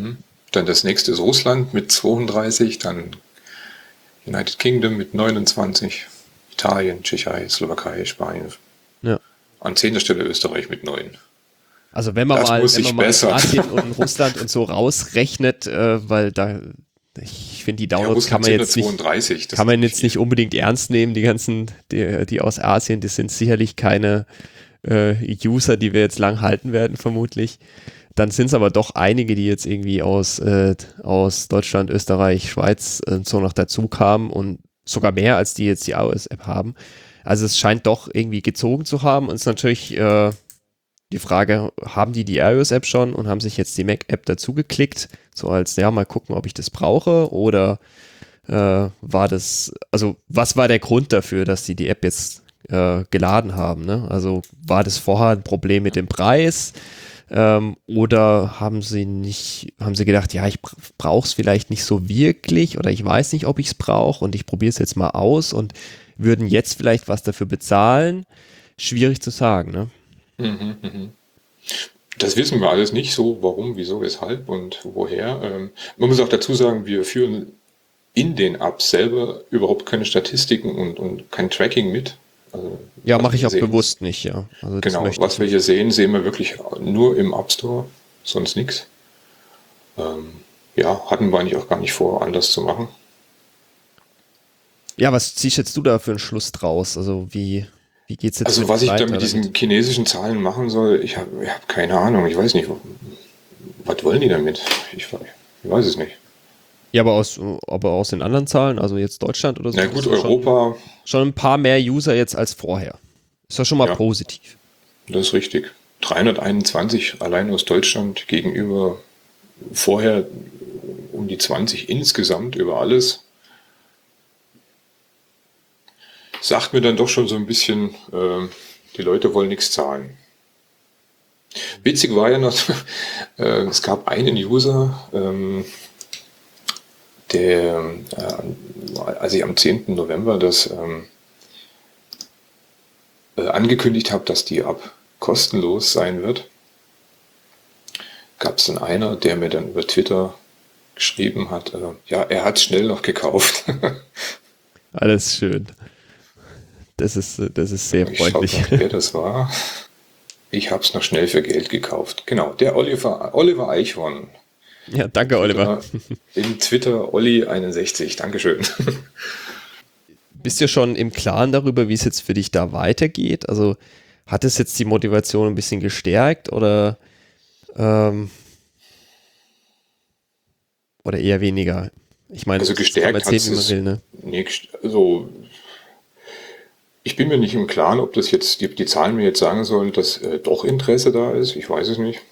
Dann das nächste ist Russland mit zweiunddreißig, dann United Kingdom mit neunundzwanzig, Italien, Tschechei, Slowakei, Spanien. Ja. An zehnter Stelle Österreich mit neun. Also wenn man Das mal, muss wenn ich man mal besser. Asien und Russland und so rausrechnet, äh, weil da, ich finde, die Downloads Ja, kann man Russland jetzt nicht, zweiunddreißig, das kann man ist jetzt nicht unbedingt ernst nehmen, die ganzen, die, die aus Asien, das sind sicherlich keine äh, User, die wir jetzt lang halten werden, vermutlich. Dann sind es aber doch einige, die jetzt irgendwie aus, äh, aus Deutschland, Österreich, Schweiz äh, so noch dazu kamen und sogar mehr, als die jetzt die iOS-App haben. Also es scheint doch irgendwie gezogen zu haben und es ist natürlich äh, die Frage, haben die die iOS-App schon und haben sich jetzt die Mac-App dazu geklickt, so als, ja, mal gucken, ob ich das brauche, oder äh, war das, also was war der Grund dafür, dass die die App jetzt äh, geladen haben, ne? Also war das vorher ein Problem mit dem Preis, ähm, oder haben sie nicht, haben sie gedacht, ja, ich brauche es vielleicht nicht so wirklich oder ich weiß nicht, ob ich es brauche und ich probiere es jetzt mal aus und würden jetzt vielleicht was dafür bezahlen? Schwierig zu sagen, ne? Mhm, mhm. Das wissen wir alles nicht so, warum, wieso, weshalb und woher. Ähm, man muss auch dazu sagen, wir führen in den Apps selber überhaupt keine Statistiken und, und kein Tracking mit. Also, ja, was mache ich wir auch sehen, bewusst nicht, ja. Also das genau, möchte was ich wir nicht. hier sehen, sehen wir wirklich nur im App Store, sonst nichts. Ähm, ja, hatten wir eigentlich auch gar nicht vor, anders zu machen. Ja, was ziehst jetzt du da für einen Schluss draus? Also wie, wie geht's jetzt Also was ich da weiter mit diesen damit? chinesischen Zahlen machen soll, ich habe ich hab keine Ahnung, ich weiß nicht, was wollen die damit? Ich, ich weiß es nicht. Ja, aber aus, aber aus den anderen Zahlen, also jetzt Deutschland oder so, Na ist gut, ja schon, Europa, schon ein paar mehr User jetzt als vorher. Ist ja schon mal Ja. positiv. das ist richtig. dreihunderteinundzwanzig allein aus Deutschland gegenüber vorher um die zwanzig insgesamt über alles. Sagt mir dann doch schon so ein bisschen, äh, die Leute wollen nichts zahlen. Witzig war ja noch, äh, es gab einen User, ähm, der, äh, als ich am zehnten November das ähm, äh, angekündigt habe, dass die App kostenlos sein wird, gab es dann einer, der mir dann über Twitter geschrieben hat, äh, ja, er hat schnell noch gekauft. Alles schön. Das ist, das ist sehr Ich schaue freundlich. mal, wer das war. Ich habe es noch schnell für Geld gekauft. Genau, der Oliver, Oliver Eichhorn. Ja, danke, Oliver. Im Twitter Olli einundsechzig. Dankeschön. Bist du schon im Klaren darüber, wie es jetzt für dich da weitergeht? Also hat es jetzt die Motivation ein bisschen gestärkt oder ähm, oder eher weniger? Ich meine, Also das kann man gestärkt hat erzählen, wie man es will, ne? nicht. Also ich bin mir nicht im Klaren, ob das jetzt die, die Zahlen mir jetzt sagen sollen, dass äh, doch Interesse da ist. Ich weiß es nicht.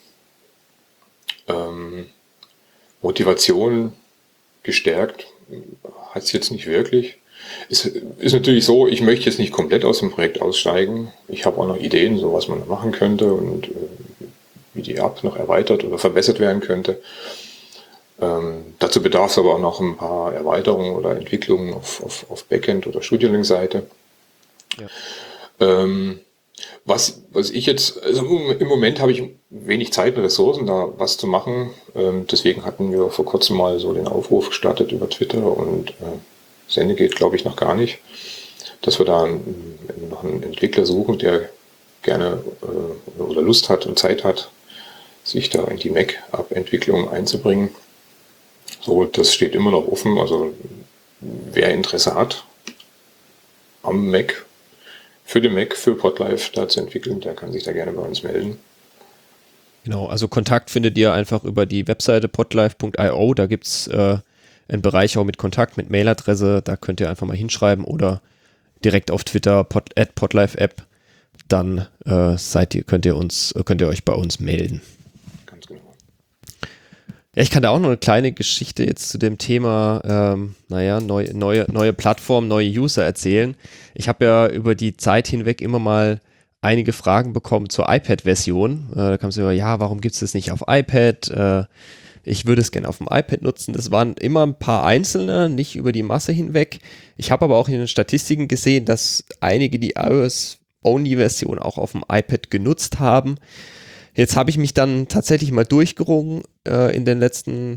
Ähm, Motivation gestärkt hat es jetzt nicht wirklich. Es ist natürlich so, ich möchte jetzt nicht komplett aus dem Projekt aussteigen. Ich habe auch noch Ideen, so was man machen könnte und äh, wie die App noch erweitert oder verbessert werden könnte. Ähm, dazu bedarf es aber auch noch ein paar Erweiterungen oder Entwicklungen auf, auf, auf Backend- oder Studiolink-Seite. Ja. Ähm, was, was ich jetzt, also im Moment habe ich wenig Zeit und Ressourcen, da was zu machen. Ähm, deswegen hatten wir vor kurzem mal so den Aufruf gestartet über Twitter und äh, Sende geht, glaube ich, noch gar nicht, dass wir da einen, noch einen Entwickler suchen, der gerne äh, oder Lust hat und Zeit hat, sich da in die Mac-App-Entwicklung einzubringen. So, das steht immer noch offen. Also wer Interesse hat am Mac, für den Mac, für Podlife da zu entwickeln, der kann sich da gerne bei uns melden. Genau, also Kontakt findet ihr einfach über die Webseite podlife punkt io, da gibt es äh, einen Bereich auch mit Kontakt, mit Mailadresse, da könnt ihr einfach mal hinschreiben oder direkt auf Twitter pod, at podlifeapp, dann äh, seid ihr, könnt ihr uns, könnt ihr euch bei uns melden. Ganz genau. Ja, ich kann da auch noch eine kleine Geschichte jetzt zu dem Thema, ähm, naja, neu, neue, neue Plattform, neue User erzählen. Ich habe ja über die Zeit hinweg immer mal einige Fragen bekommen zur iPad-Version. Äh, da kam es immer, ja, warum gibt es das nicht auf iPad? Äh, ich würde es gerne auf dem iPad nutzen. Das waren immer ein paar Einzelne, nicht über die Masse hinweg. Ich habe aber auch in den Statistiken gesehen, dass einige die iOS-Only-Version auch auf dem iPad genutzt haben. Jetzt habe ich mich dann tatsächlich mal durchgerungen äh, in den letzten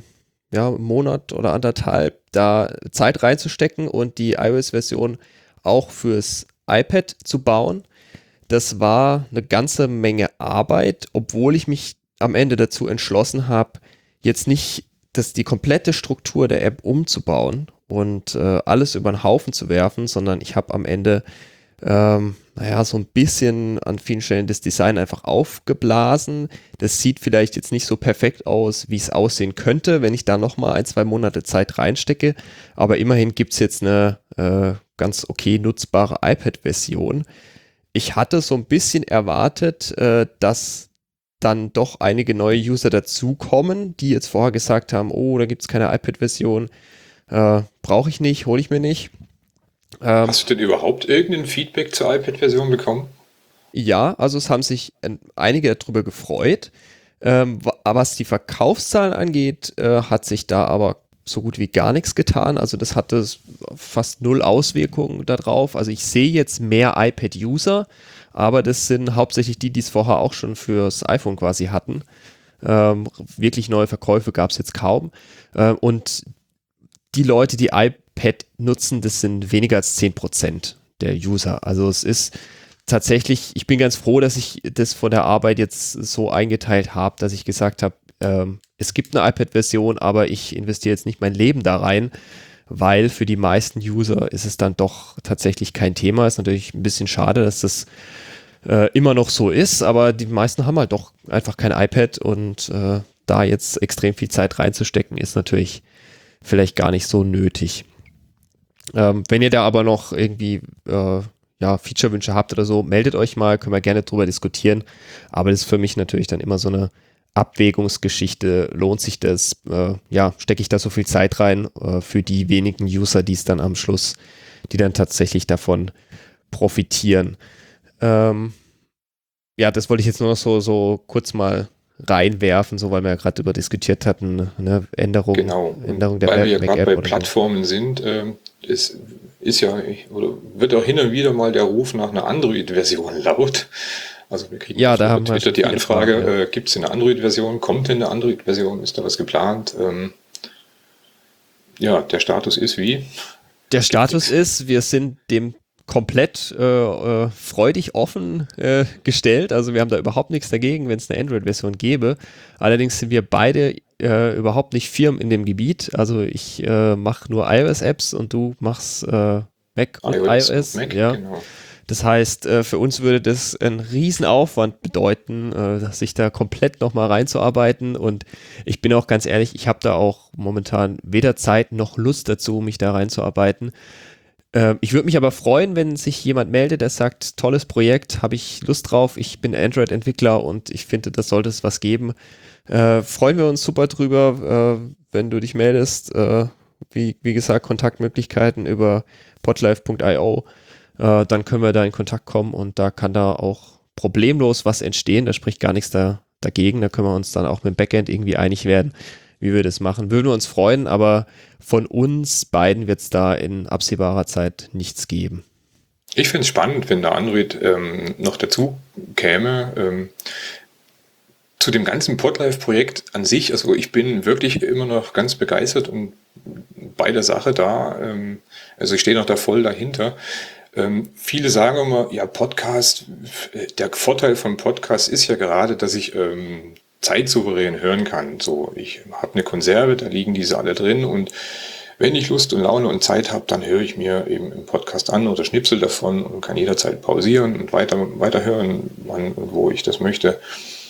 ja, einen Monat oder anderthalb da Zeit reinzustecken und die iOS-Version auch fürs iPad zu bauen. Das war eine ganze Menge Arbeit, obwohl ich mich am Ende dazu entschlossen habe, jetzt nicht das, die komplette Struktur der App umzubauen und äh, alles über den Haufen zu werfen, sondern ich habe am Ende ähm, naja, so ein bisschen an vielen Stellen das Design einfach aufgeblasen. Das sieht vielleicht jetzt nicht so perfekt aus, wie es aussehen könnte, wenn ich da nochmal ein, zwei Monate Zeit reinstecke, aber immerhin gibt es jetzt eine äh, ganz okay nutzbare iPad-Version. Ich hatte so ein bisschen erwartet, äh, dass dann doch einige neue User dazukommen, die jetzt vorher gesagt haben, oh, da gibt es keine iPad-Version, äh, brauche ich nicht, hole ich mir nicht. Ähm, Hast du denn überhaupt irgendein Feedback zur iPad-Version bekommen? ja, also es haben sich äh, einige darüber gefreut. Ähm, wa- was die Verkaufszahlen angeht, äh, hat sich da aber so gut wie gar nichts getan. Also das hatte s- fast null Auswirkungen darauf. Also ich sehe jetzt mehr iPad-User, aber das sind hauptsächlich die, die es vorher auch schon fürs iPhone quasi hatten. Ähm, wirklich neue Verkäufe gab es jetzt kaum. Äh, und die Leute, die iPad nutzen, das sind weniger als zehn Prozent der User. Also es ist tatsächlich, ich bin ganz froh, dass ich das von der Arbeit jetzt so eingeteilt habe, dass ich gesagt habe, ähm, es gibt eine iPad-Version, aber ich investiere jetzt nicht mein Leben da rein, weil für die meisten User ist es dann doch tatsächlich kein Thema. Ist natürlich ein bisschen schade, dass das äh, immer noch so ist, aber die meisten haben halt doch einfach kein iPad und äh, da jetzt extrem viel Zeit reinzustecken, ist natürlich vielleicht gar nicht so nötig. Ähm, wenn ihr da aber noch irgendwie äh, ja, Feature-Wünsche habt oder so, meldet euch mal, können wir gerne drüber diskutieren. Aber das ist für mich natürlich dann immer so eine Abwägungsgeschichte. Lohnt sich das? Äh, ja, stecke ich da so viel Zeit rein äh, für die wenigen User, die es dann am Schluss, die dann tatsächlich davon profitieren? Ähm, ja, das wollte ich jetzt nur noch so, so kurz mal reinwerfen, so weil wir ja gerade darüber diskutiert hatten, ne, Änderung, Genau. Änderung der Weil wir ja Mac gerade App bei oder so. Plattformen sind, ähm, es ist ja, oder wird auch hin und wieder mal der Ruf nach einer Android-Version laut. Also wir kriegen Ja, oft da über haben wir Twitter schon die viele Anfrage, Fragen, ja. äh, gibt es eine Android-Version? Kommt denn eine Android-Version? Ist da was geplant? Ähm, ja, der Status ist wie? Der Es gibt Status nichts. ist, wir sind dem komplett äh, äh, freudig offen äh, gestellt. Also wir haben da überhaupt nichts dagegen, wenn es eine Android-Version gäbe. Allerdings sind wir beide äh, überhaupt nicht Firmen in dem Gebiet. Also ich äh, mache nur iOS-Apps und du machst äh, Mac und iOS und iOS. Mac, Ja. genau. Das heißt, äh, für uns würde das einen riesen Aufwand bedeuten, äh, sich da komplett nochmal reinzuarbeiten. Und ich bin auch ganz ehrlich, ich habe da auch momentan weder Zeit noch Lust dazu, mich da reinzuarbeiten. Äh, ich würde mich aber freuen, wenn sich jemand meldet, der sagt, tolles Projekt, habe ich Lust drauf, ich bin Android-Entwickler und ich finde, das sollte es was geben. Äh, freuen wir uns super drüber, äh, wenn du dich meldest. Äh, wie, wie gesagt, Kontaktmöglichkeiten über podlife punkt io. Äh, dann können wir da in Kontakt kommen und da kann da auch problemlos was entstehen. Da spricht gar nichts da, dagegen. Da können wir uns dann auch mit dem Backend irgendwie einig werden, wie wir das machen. Würden wir uns freuen, aber von uns beiden wird es da in absehbarer Zeit nichts geben. Ich finde es spannend, wenn da Android ähm, noch dazu käme. Ähm, zu dem ganzen Podlife-Projekt an sich, also ich bin wirklich immer noch ganz begeistert und bei der Sache da. Ähm, also ich stehe noch da voll dahinter. Ähm, viele sagen immer, ja, Podcast, der Vorteil von Podcast ist ja gerade, dass ich ähm, zeitsouverän hören kann. So, ich habe eine Konserve, da liegen diese alle drin und wenn ich Lust und Laune und Zeit habe, dann höre ich mir eben im Podcast an oder Schnipsel davon und kann jederzeit pausieren und weiter, weiter hören, wann und wo ich das möchte.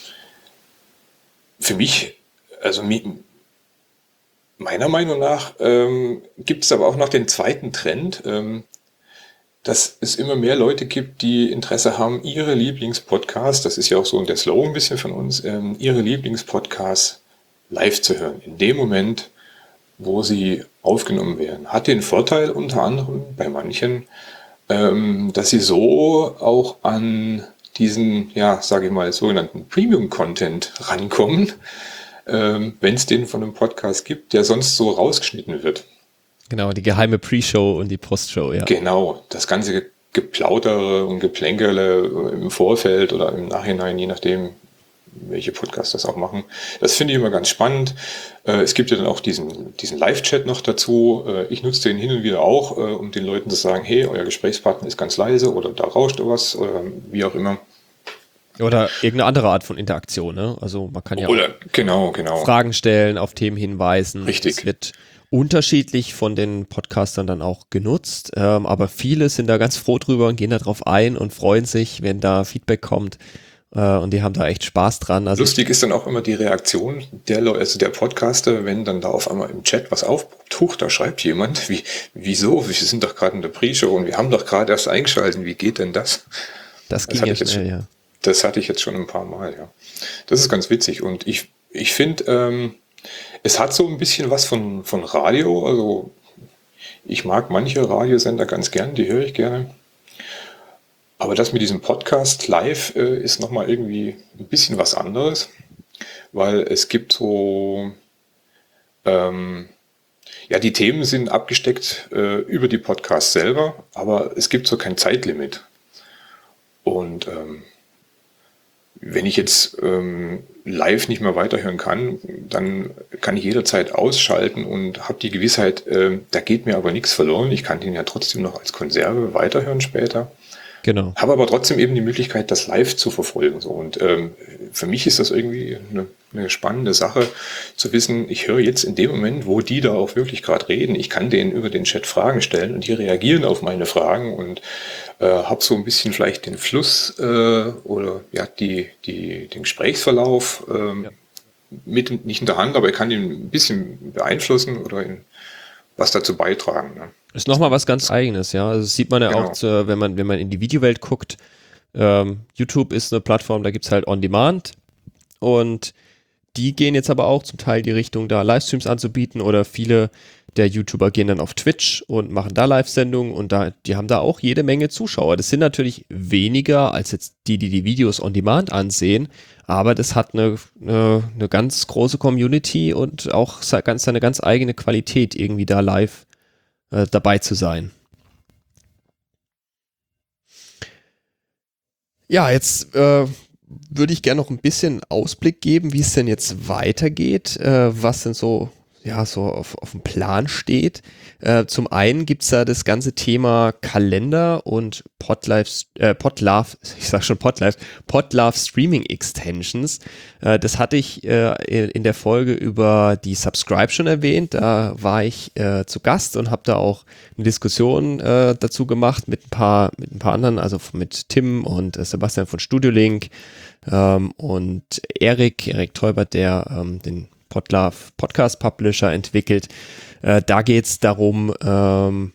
Für mich, also meiner Meinung nach, ähm, gibt es aber auch noch den zweiten Trend, ähm, dass es immer mehr Leute gibt, die Interesse haben, ihre Lieblingspodcasts, das ist ja auch so der Slogan ein bisschen von uns, ähm, ihre Lieblingspodcasts live zu hören. In dem Moment, wo sie aufgenommen werden. Hat den Vorteil unter anderem bei manchen, ähm, dass sie so auch an diesen, ja, sage ich mal, sogenannten Premium-Content rankommen, ähm, wenn es den von einem Podcast gibt, der sonst so rausgeschnitten wird. Genau, die geheime Pre-Show und die Post-Show, ja. Genau, das ganze Geplautere und Geplänkele im Vorfeld oder im Nachhinein, je nachdem, welche Podcasts das auch machen. Das finde ich immer ganz spannend. Äh, es gibt ja dann auch diesen, diesen Live-Chat noch dazu. Äh, ich nutze den hin und wieder auch, äh, um den Leuten zu sagen, hey, euer Gesprächspartner ist ganz leise oder da rauscht was oder wie auch immer. Oder irgendeine andere Art von Interaktion, ne? Also man kann ja Oder, genau, genau. Fragen stellen, auf Themen hinweisen. Richtig. Es wird unterschiedlich von den Podcastern dann auch genutzt, ähm, aber viele sind da ganz froh drüber und gehen da drauf ein und freuen sich, wenn da Feedback kommt, äh, und die haben da echt Spaß dran. Also Lustig ist dann auch immer die Reaktion der Leute, also der Podcaster, wenn dann da auf einmal im Chat was aufpoppt, huch, da schreibt jemand, wie, wieso, wir sind doch gerade in der Pre-Show und wir haben doch gerade erst eingeschaltet, wie geht denn das? das ging ja schnell, ja. Das hatte ich jetzt schon ein paar Mal, ja. Das ist ganz witzig und ich, ich finde, ähm, es hat so ein bisschen was von, von Radio, also ich mag manche Radiosender ganz gern, die höre ich gerne. Aber das mit diesem Podcast live äh, ist nochmal irgendwie ein bisschen was anderes, weil es gibt so, ähm, ja, die Themen sind abgesteckt äh, über die Podcasts selber, aber es gibt so kein Zeitlimit. Und ähm, wenn ich jetzt ähm, live nicht mehr weiterhören kann, dann kann ich jederzeit ausschalten und habe die Gewissheit, äh, da geht mir aber nichts verloren. Ich kann den ja trotzdem noch als Konserve weiterhören später. Genau. Habe aber trotzdem eben die Möglichkeit, das live zu verfolgen. So. Und ähm, für mich ist das irgendwie eine, eine spannende Sache, zu wissen, ich höre jetzt in dem Moment, wo die da auch wirklich gerade reden, ich kann denen über den Chat Fragen stellen und die reagieren auf meine Fragen und äh, habe so ein bisschen vielleicht den Fluss äh, oder ja die, die, den Gesprächsverlauf ähm, ja. mit nicht in der Hand, aber ich kann ihn ein bisschen beeinflussen oder in, was dazu beitragen. Ne? Ist nochmal was ganz Eigenes, ja. Also das sieht man ja Genau. auch, äh, wenn man, wenn man in die Videowelt guckt. Ähm, YouTube ist eine Plattform, da gibt es halt On-Demand und die gehen jetzt aber auch zum Teil die Richtung, da Livestreams anzubieten oder viele der YouTuber gehen dann auf Twitch und machen da Live-Sendungen und da, die haben da auch jede Menge Zuschauer. Das sind natürlich weniger als jetzt die, die die Videos On-Demand ansehen, aber das hat eine, eine, eine ganz große Community und auch ganz, seine ganz eigene Qualität, irgendwie da live äh, dabei zu sein. Ja, jetzt äh, würde ich gerne noch ein bisschen Ausblick geben, wie es denn jetzt weitergeht, äh, was denn so, ja, so auf, auf dem Plan steht. Äh, zum einen gibt es da das ganze Thema Kalender und Podlife, äh, Podlove, ich sag schon Podlife, Podlove Streaming Extensions. Äh, das hatte ich äh, in der Folge über die Subscribe schon erwähnt. Da war ich äh, zu Gast und habe da auch eine Diskussion äh, dazu gemacht mit ein paar, mit ein paar anderen, also mit Tim und äh, Sebastian von StudioLink ähm, und Erik, Erik Teubert, der ähm, den Podlove Podcast Publisher entwickelt. Äh, da geht es darum, ähm,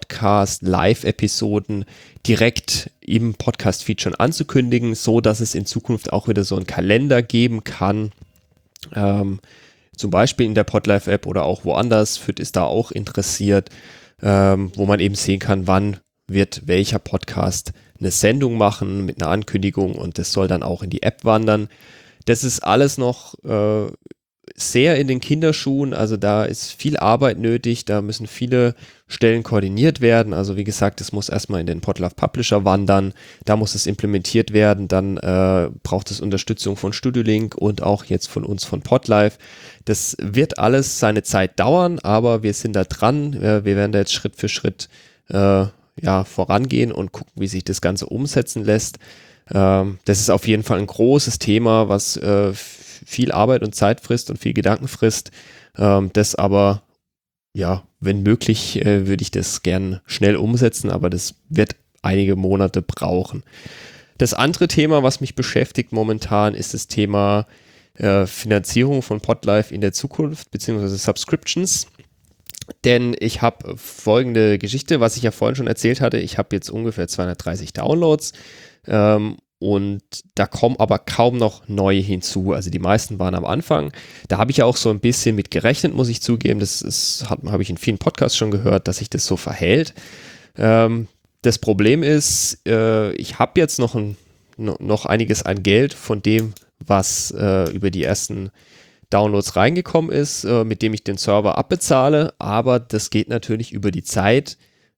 Podcast-Live-Episoden direkt im Podcast-Feed schon anzukündigen, so dass es in Zukunft auch wieder so einen Kalender geben kann. Ähm, zum Beispiel in der Podlife-App oder auch woanders. F I T ist da auch interessiert, ähm, wo man eben sehen kann, wann wird welcher Podcast eine Sendung machen mit einer Ankündigung und das soll dann auch in die App wandern. Das ist alles noch äh, sehr in den Kinderschuhen, also da ist viel Arbeit nötig, da müssen viele Stellen koordiniert werden, also wie gesagt, es muss erstmal in den Podlove Publisher wandern, da muss es implementiert werden, dann äh, braucht es Unterstützung von StudioLink und auch jetzt von uns von Podlife. Das wird alles seine Zeit dauern, aber wir sind da dran, äh, wir werden da jetzt Schritt für Schritt äh, ja, vorangehen und gucken, wie sich das Ganze umsetzen lässt. Ähm, das ist auf jeden Fall ein großes Thema, was äh, viel Arbeit und Zeit frisst und viel Gedanken frisst. Ähm, das aber, ja, wenn möglich, äh, würde ich das gern schnell umsetzen, aber das wird einige Monate brauchen. Das andere Thema, was mich beschäftigt momentan, ist das Thema äh, Finanzierung von Podlife in der Zukunft, beziehungsweise Subscriptions. Denn ich habe folgende Geschichte, was ich ja vorhin schon erzählt hatte. Ich habe jetzt ungefähr zweihundertdreißig Downloads ähm, und da kommen aber kaum noch neue hinzu. Also die meisten waren am Anfang. Da habe ich ja auch so ein bisschen mit gerechnet, muss ich zugeben. Das ist, habe ich in vielen Podcasts schon gehört, dass sich das so verhält. Ähm, das Problem ist, äh, ich habe jetzt noch, ein, noch einiges an Geld von dem, was äh, über die ersten Downloads reingekommen ist, äh, mit dem ich den Server abbezahle, aber das geht natürlich über die Zeit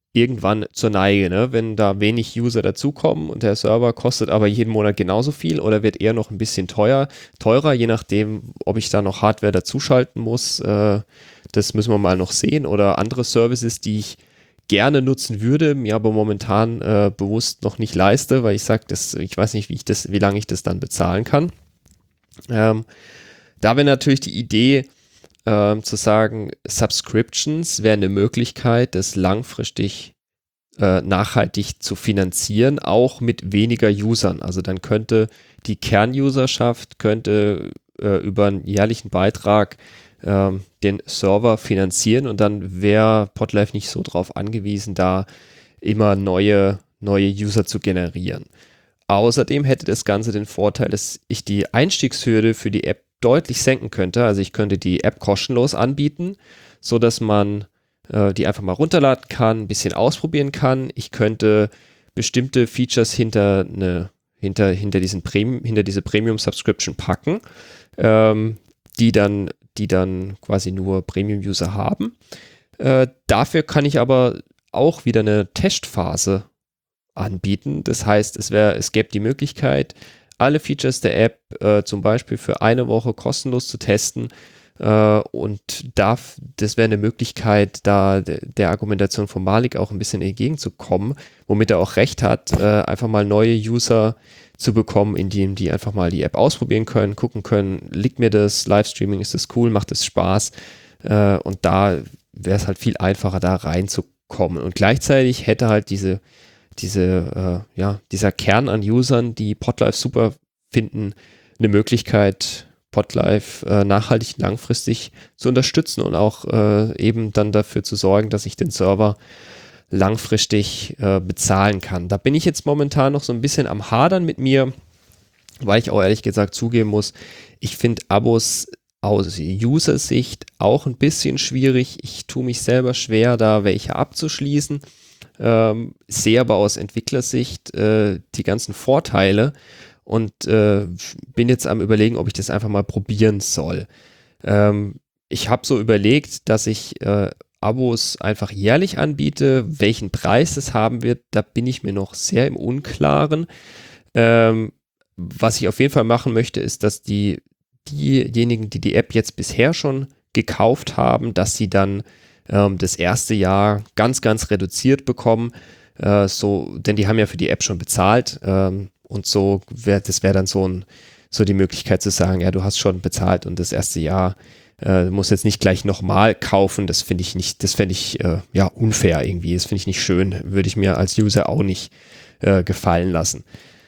irgendwann zur Neige, ne? Wenn da wenig User dazukommen und der Server kostet aber jeden Monat genauso viel oder wird eher noch ein bisschen teuer, teurer, je nachdem, ob ich da noch Hardware dazuschalten muss. Äh, das müssen wir mal noch sehen. Oder andere Services, die ich gerne nutzen würde, mir aber momentan äh, bewusst noch nicht leiste, weil ich sage, ich weiß nicht, wie ich das, wie lange ich das dann bezahlen kann. Ähm, da wäre natürlich die Idee, ähm, zu sagen, Subscriptions wäre eine Möglichkeit, das langfristig äh, nachhaltig zu finanzieren, auch mit weniger Usern. Also dann könnte die Kernuserschaft könnte äh, über einen jährlichen Beitrag ähm, den Server finanzieren und dann wäre Podlife nicht so drauf angewiesen, da immer neue, neue User zu generieren. Außerdem hätte das Ganze den Vorteil, dass ich die Einstiegshürde für die App deutlich senken könnte. Also ich könnte die App kostenlos anbieten, so dass man äh, die einfach mal runterladen kann, ein bisschen ausprobieren kann. Ich könnte bestimmte Features hinter eine hinter hinter diesen Premium hinter diese Premium Subscription packen, ähm, die dann die dann quasi nur Premium-User haben. Äh, dafür kann ich aber auch wieder eine Testphase anbieten. Das heißt, es wäre, es gäbe die Möglichkeit, alle Features der App äh, zum Beispiel für eine Woche kostenlos zu testen äh, und darf, das wäre eine Möglichkeit, da de, der Argumentation von Malik auch ein bisschen entgegenzukommen, womit er auch recht hat, äh, einfach mal neue User zu bekommen, indem die einfach mal die App ausprobieren können, gucken können, liegt mir das, Livestreaming, ist das cool, macht es Spaß äh, und da wäre es halt viel einfacher, da reinzukommen und gleichzeitig hätte halt diese diese, äh, ja, dieser Kern an Usern, die Podlife super finden, eine Möglichkeit, Podlife äh, nachhaltig langfristig zu unterstützen und auch äh, eben dann dafür zu sorgen, dass ich den Server langfristig äh, bezahlen kann. Da bin ich jetzt momentan noch so ein bisschen am Hadern mit mir, weil ich auch ehrlich gesagt zugeben muss, ich finde Abos aus User-Sicht auch ein bisschen schwierig. Ich tue mich selber schwer, da welche abzuschließen. Ähm, sehe aber aus Entwicklersicht äh, die ganzen Vorteile und äh, bin jetzt am Überlegen, ob ich das einfach mal probieren soll. Ähm, ich habe so überlegt, dass ich äh, Abos einfach jährlich anbiete. Welchen Preis es haben wird, da bin ich mir noch sehr im Unklaren. Ähm, was ich auf jeden Fall machen möchte, ist, dass die diejenigen, die die App jetzt bisher schon gekauft haben, dass sie dann das erste Jahr ganz, ganz reduziert bekommen, äh, so, denn die haben ja für die App schon bezahlt ähm, und so wäre, das wäre dann so, ein, so die Möglichkeit zu sagen, ja, du hast schon bezahlt und das erste Jahr äh, du musst jetzt nicht gleich nochmal kaufen, das finde ich nicht, das fände ich äh, ja unfair irgendwie, das finde ich nicht schön, würde ich mir als User auch nicht äh, gefallen lassen.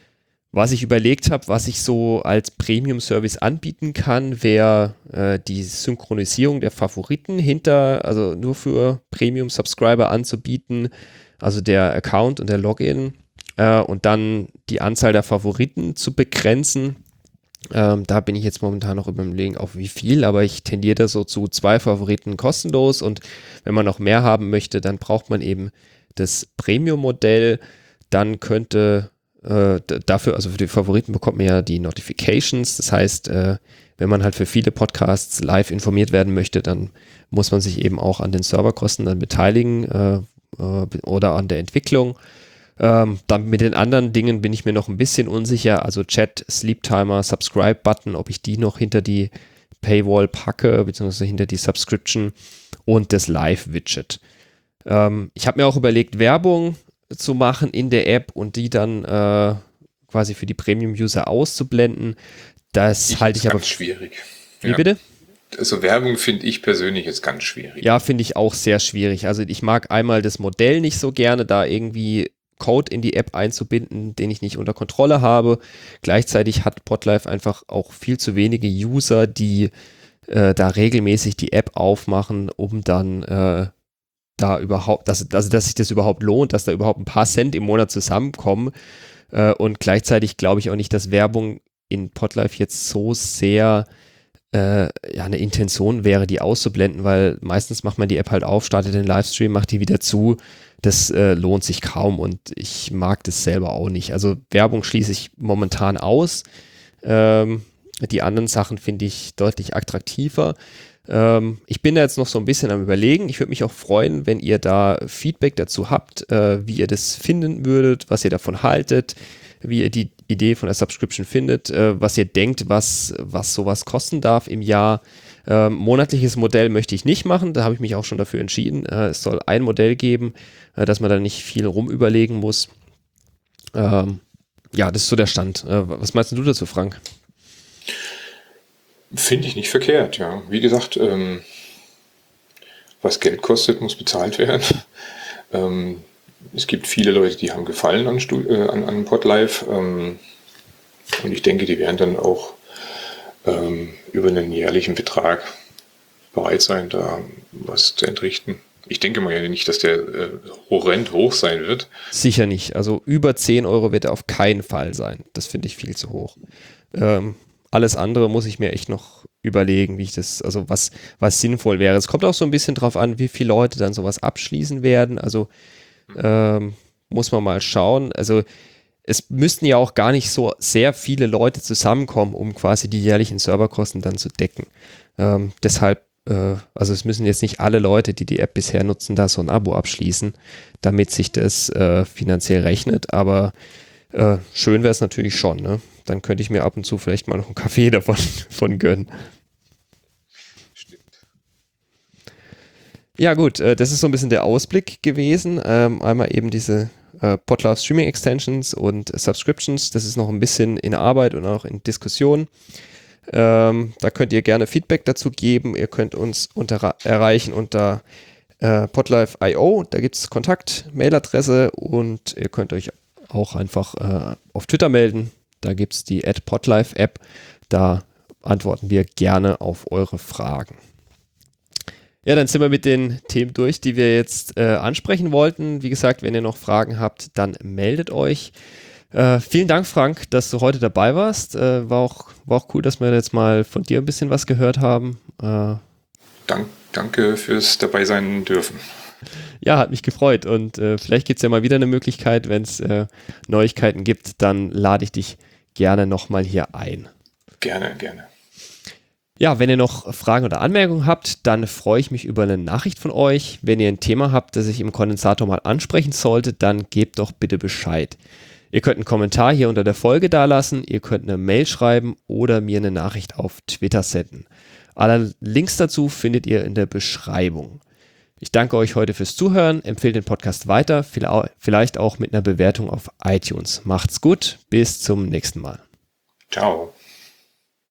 Was ich überlegt habe, was ich so als Premium-Service anbieten kann, wäre äh, die Synchronisierung der Favoriten hinter, also nur für Premium-Subscriber anzubieten, also der Account und der Login äh, und dann die Anzahl der Favoriten zu begrenzen. Ähm, da bin ich jetzt momentan noch überlegen, auf wie viel, aber ich tendiere da so zu zwei Favoriten kostenlos und wenn man noch mehr haben möchte, dann braucht man eben das Premium-Modell, dann könnte Äh, dafür, also für die Favoriten bekommt man ja die Notifications, das heißt, äh, wenn man halt für viele Podcasts live informiert werden möchte, dann muss man sich eben auch an den Serverkosten dann beteiligen äh, äh, oder an der Entwicklung. Ähm, dann mit den anderen Dingen bin ich mir noch ein bisschen unsicher, also Chat, Sleep Timer, Subscribe-Button, ob ich die noch hinter die Paywall packe, beziehungsweise hinter die Subscription und das Live-Widget. Ähm, ich habe mir auch überlegt, Werbung zu machen in der App und die dann äh, quasi für die Premium-User auszublenden. Das halte ich aber... Ganz schwierig. Wie ja. bitte? Also Werbung finde ich persönlich jetzt ganz schwierig. Ja, finde ich auch sehr schwierig. Also ich mag einmal das Modell nicht so gerne, da irgendwie Code in die App einzubinden, den ich nicht unter Kontrolle habe. Gleichzeitig hat Podlife einfach auch viel zu wenige User, die äh, da regelmäßig die App aufmachen, um dann äh, da überhaupt, dass, also dass sich das überhaupt lohnt, dass da überhaupt ein paar Cent im Monat zusammenkommen. Äh, und gleichzeitig glaube ich auch nicht, dass Werbung in Podlife jetzt so sehr äh, ja, eine Intention wäre, die auszublenden, weil meistens macht man die App halt auf, startet den Livestream, macht die wieder zu. Das äh, lohnt sich kaum und ich mag das selber auch nicht. Also Werbung schließe ich momentan aus. Ähm, die anderen Sachen finde ich deutlich attraktiver. Ähm, ich bin da jetzt noch so ein bisschen am Überlegen. Ich würde mich auch freuen, wenn ihr da Feedback dazu habt, äh, wie ihr das finden würdet, was ihr davon haltet, wie ihr die Idee von der Subscription findet, äh, was ihr denkt, was, was sowas kosten darf im Jahr. Ähm, monatliches Modell möchte ich nicht machen, da habe ich mich auch schon dafür entschieden. Äh, es soll ein Modell geben, äh, dass man da nicht viel rumüberlegen muss. Ähm, ja, das ist so der Stand. Äh, was meinst du dazu, Frank? Finde ich nicht verkehrt, ja. Wie gesagt, ähm, was Geld kostet, muss bezahlt werden. ähm, es gibt viele Leute, die haben Gefallen an, Stu- äh, an, an Podlife. Ähm, und ich denke, die werden dann auch ähm, über einen jährlichen Betrag bereit sein, da was zu entrichten. Ich denke mal ja nicht, dass der äh, horrend hoch sein wird. Sicher nicht. Also über zehn Euro wird er auf keinen Fall sein. Das finde ich viel zu hoch. Ähm, Alles andere muss ich mir echt noch überlegen, wie ich das, also was, was sinnvoll wäre. Es kommt auch so ein bisschen drauf an, wie viele Leute dann sowas abschließen werden. Also ähm, muss man mal schauen. Also es müssten ja auch gar nicht so sehr viele Leute zusammenkommen, um quasi die jährlichen Serverkosten dann zu decken. Ähm, deshalb, äh, also es müssen jetzt nicht alle Leute, die die App bisher nutzen, da so ein Abo abschließen, damit sich das äh, finanziell rechnet. Aber äh, schön wäre es natürlich schon, ne? Dann könnte ich mir ab und zu vielleicht mal noch einen Kaffee davon von gönnen. Stimmt. Ja gut, äh, das ist so ein bisschen der Ausblick gewesen. Ähm, einmal eben diese äh, Podlife Streaming Extensions und Subscriptions. Das ist noch ein bisschen in Arbeit und auch in Diskussion. Ähm, da könnt ihr gerne Feedback dazu geben. Ihr könnt uns unter, erreichen unter äh, podlife punkt io. Da gibt es Kontakt, Mailadresse und ihr könnt euch auch einfach äh, auf Twitter melden. Da gibt es die at podlife App. Da antworten wir gerne auf eure Fragen. Ja, dann sind wir mit den Themen durch, die wir jetzt äh, ansprechen wollten. Wie gesagt, wenn ihr noch Fragen habt, dann meldet euch. Äh, vielen Dank, Frank, dass du heute dabei warst. Äh, war, auch, war auch cool, dass wir jetzt mal von dir ein bisschen was gehört haben. Äh, Dank, danke fürs dabei sein dürfen. Ja, hat mich gefreut und äh, vielleicht gibt es ja mal wieder eine Möglichkeit, wenn es äh, Neuigkeiten gibt, dann lade ich dich gerne nochmal hier ein. Gerne, gerne. Ja, wenn ihr noch Fragen oder Anmerkungen habt, dann freue ich mich über eine Nachricht von euch. Wenn ihr ein Thema habt, das ich im Kondensator mal ansprechen sollte, dann gebt doch bitte Bescheid. Ihr könnt einen Kommentar hier unter der Folge dalassen, ihr könnt eine Mail schreiben oder mir eine Nachricht auf Twitter senden. Alle Links dazu findet ihr in der Beschreibung. Ich danke euch heute fürs Zuhören, empfehlt den Podcast weiter, vielleicht auch mit einer Bewertung auf iTunes. Macht's gut, bis zum nächsten Mal. Ciao.